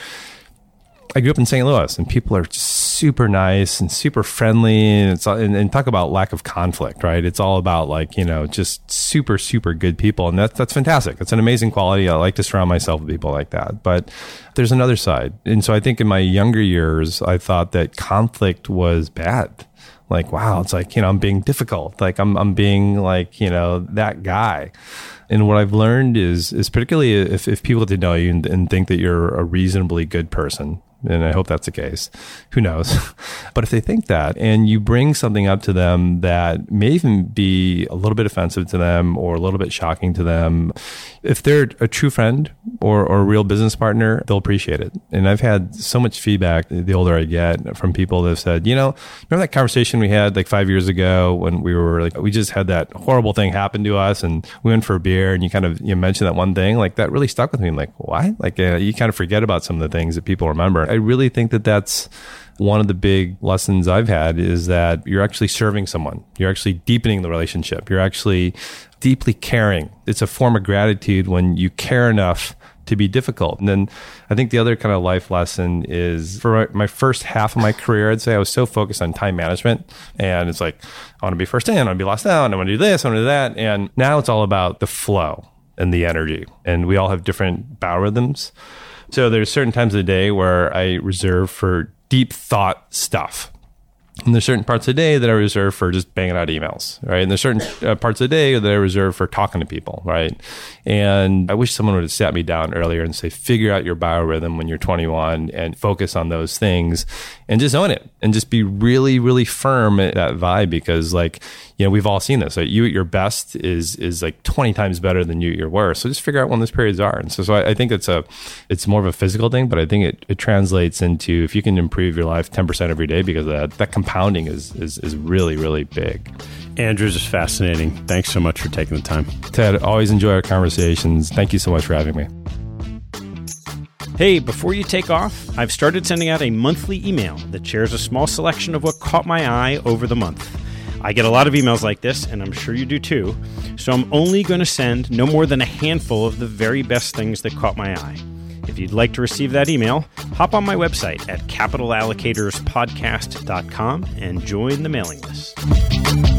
I grew up in St. Louis, and people are just super nice and super friendly, and talk about lack of conflict, right? It's all about, like, you know, just super, super good people. And that's fantastic. It's an amazing quality. I like to surround myself with people like that. But there's another side. And so I think in my younger years, I thought that conflict was bad. Like, wow, it's like, you know, I'm being difficult. Like I'm being like, you know, that guy. And what I've learned is particularly if people get to know you and think that you're a reasonably good person, and I hope that's the case, who knows? But if they think that, and you bring something up to them that may even be a little bit offensive to them or a little bit shocking to them, if they're a true friend or a real business partner, they'll appreciate it. And I've had so much feedback the older I get from people that have said, you know, remember that conversation we had like 5 years ago when we just had that horrible thing happen to us, and we went for a beer, and you mentioned that one thing, like that really stuck with me. I'm like, why? Like you kind of forget about some of the things that people remember. I really think that that's one of the big lessons I've had, is that you're actually serving someone. You're actually deepening the relationship. You're actually deeply caring. It's a form of gratitude when you care enough to be difficult. And then I think the other kind of life lesson is, for my first half of my career, I'd say I was so focused on time management. And it's like, I want to be first in, I want to be last down, I want to do this, I want to do that. And now it's all about the flow and the energy. And we all have different biorhythms. So there's certain times of the day where I reserve for deep thought stuff. And there's certain parts of the day that I reserve for just banging out emails, right? And there's certain parts of the day that I reserve for talking to people, right? And I wish someone would have sat me down earlier and say, figure out your biorhythm when you're 21 and focus on those things and just own it and just be really, really firm at that vibe, because, like, you know, we've all seen this. Like, you at your best is like 20 times better than you at your worst. So just figure out when those periods are. And so I think it's more of a physical thing, but I think it translates into, if you can improve your life 10% every day because of that compounding is really, really big. Andrew's is fascinating. Thanks so much for taking the time. Ted, always enjoy our conversations. Thank you so much for having me. Hey, before you take off, I've started sending out a monthly email that shares a small selection of what caught my eye over the month. I get a lot of emails like this, and I'm sure you do too, so I'm only going to send no more than a handful of the very best things that caught my eye. If you'd like to receive that email, hop on my website at capitalallocatorspodcast.com and join the mailing list.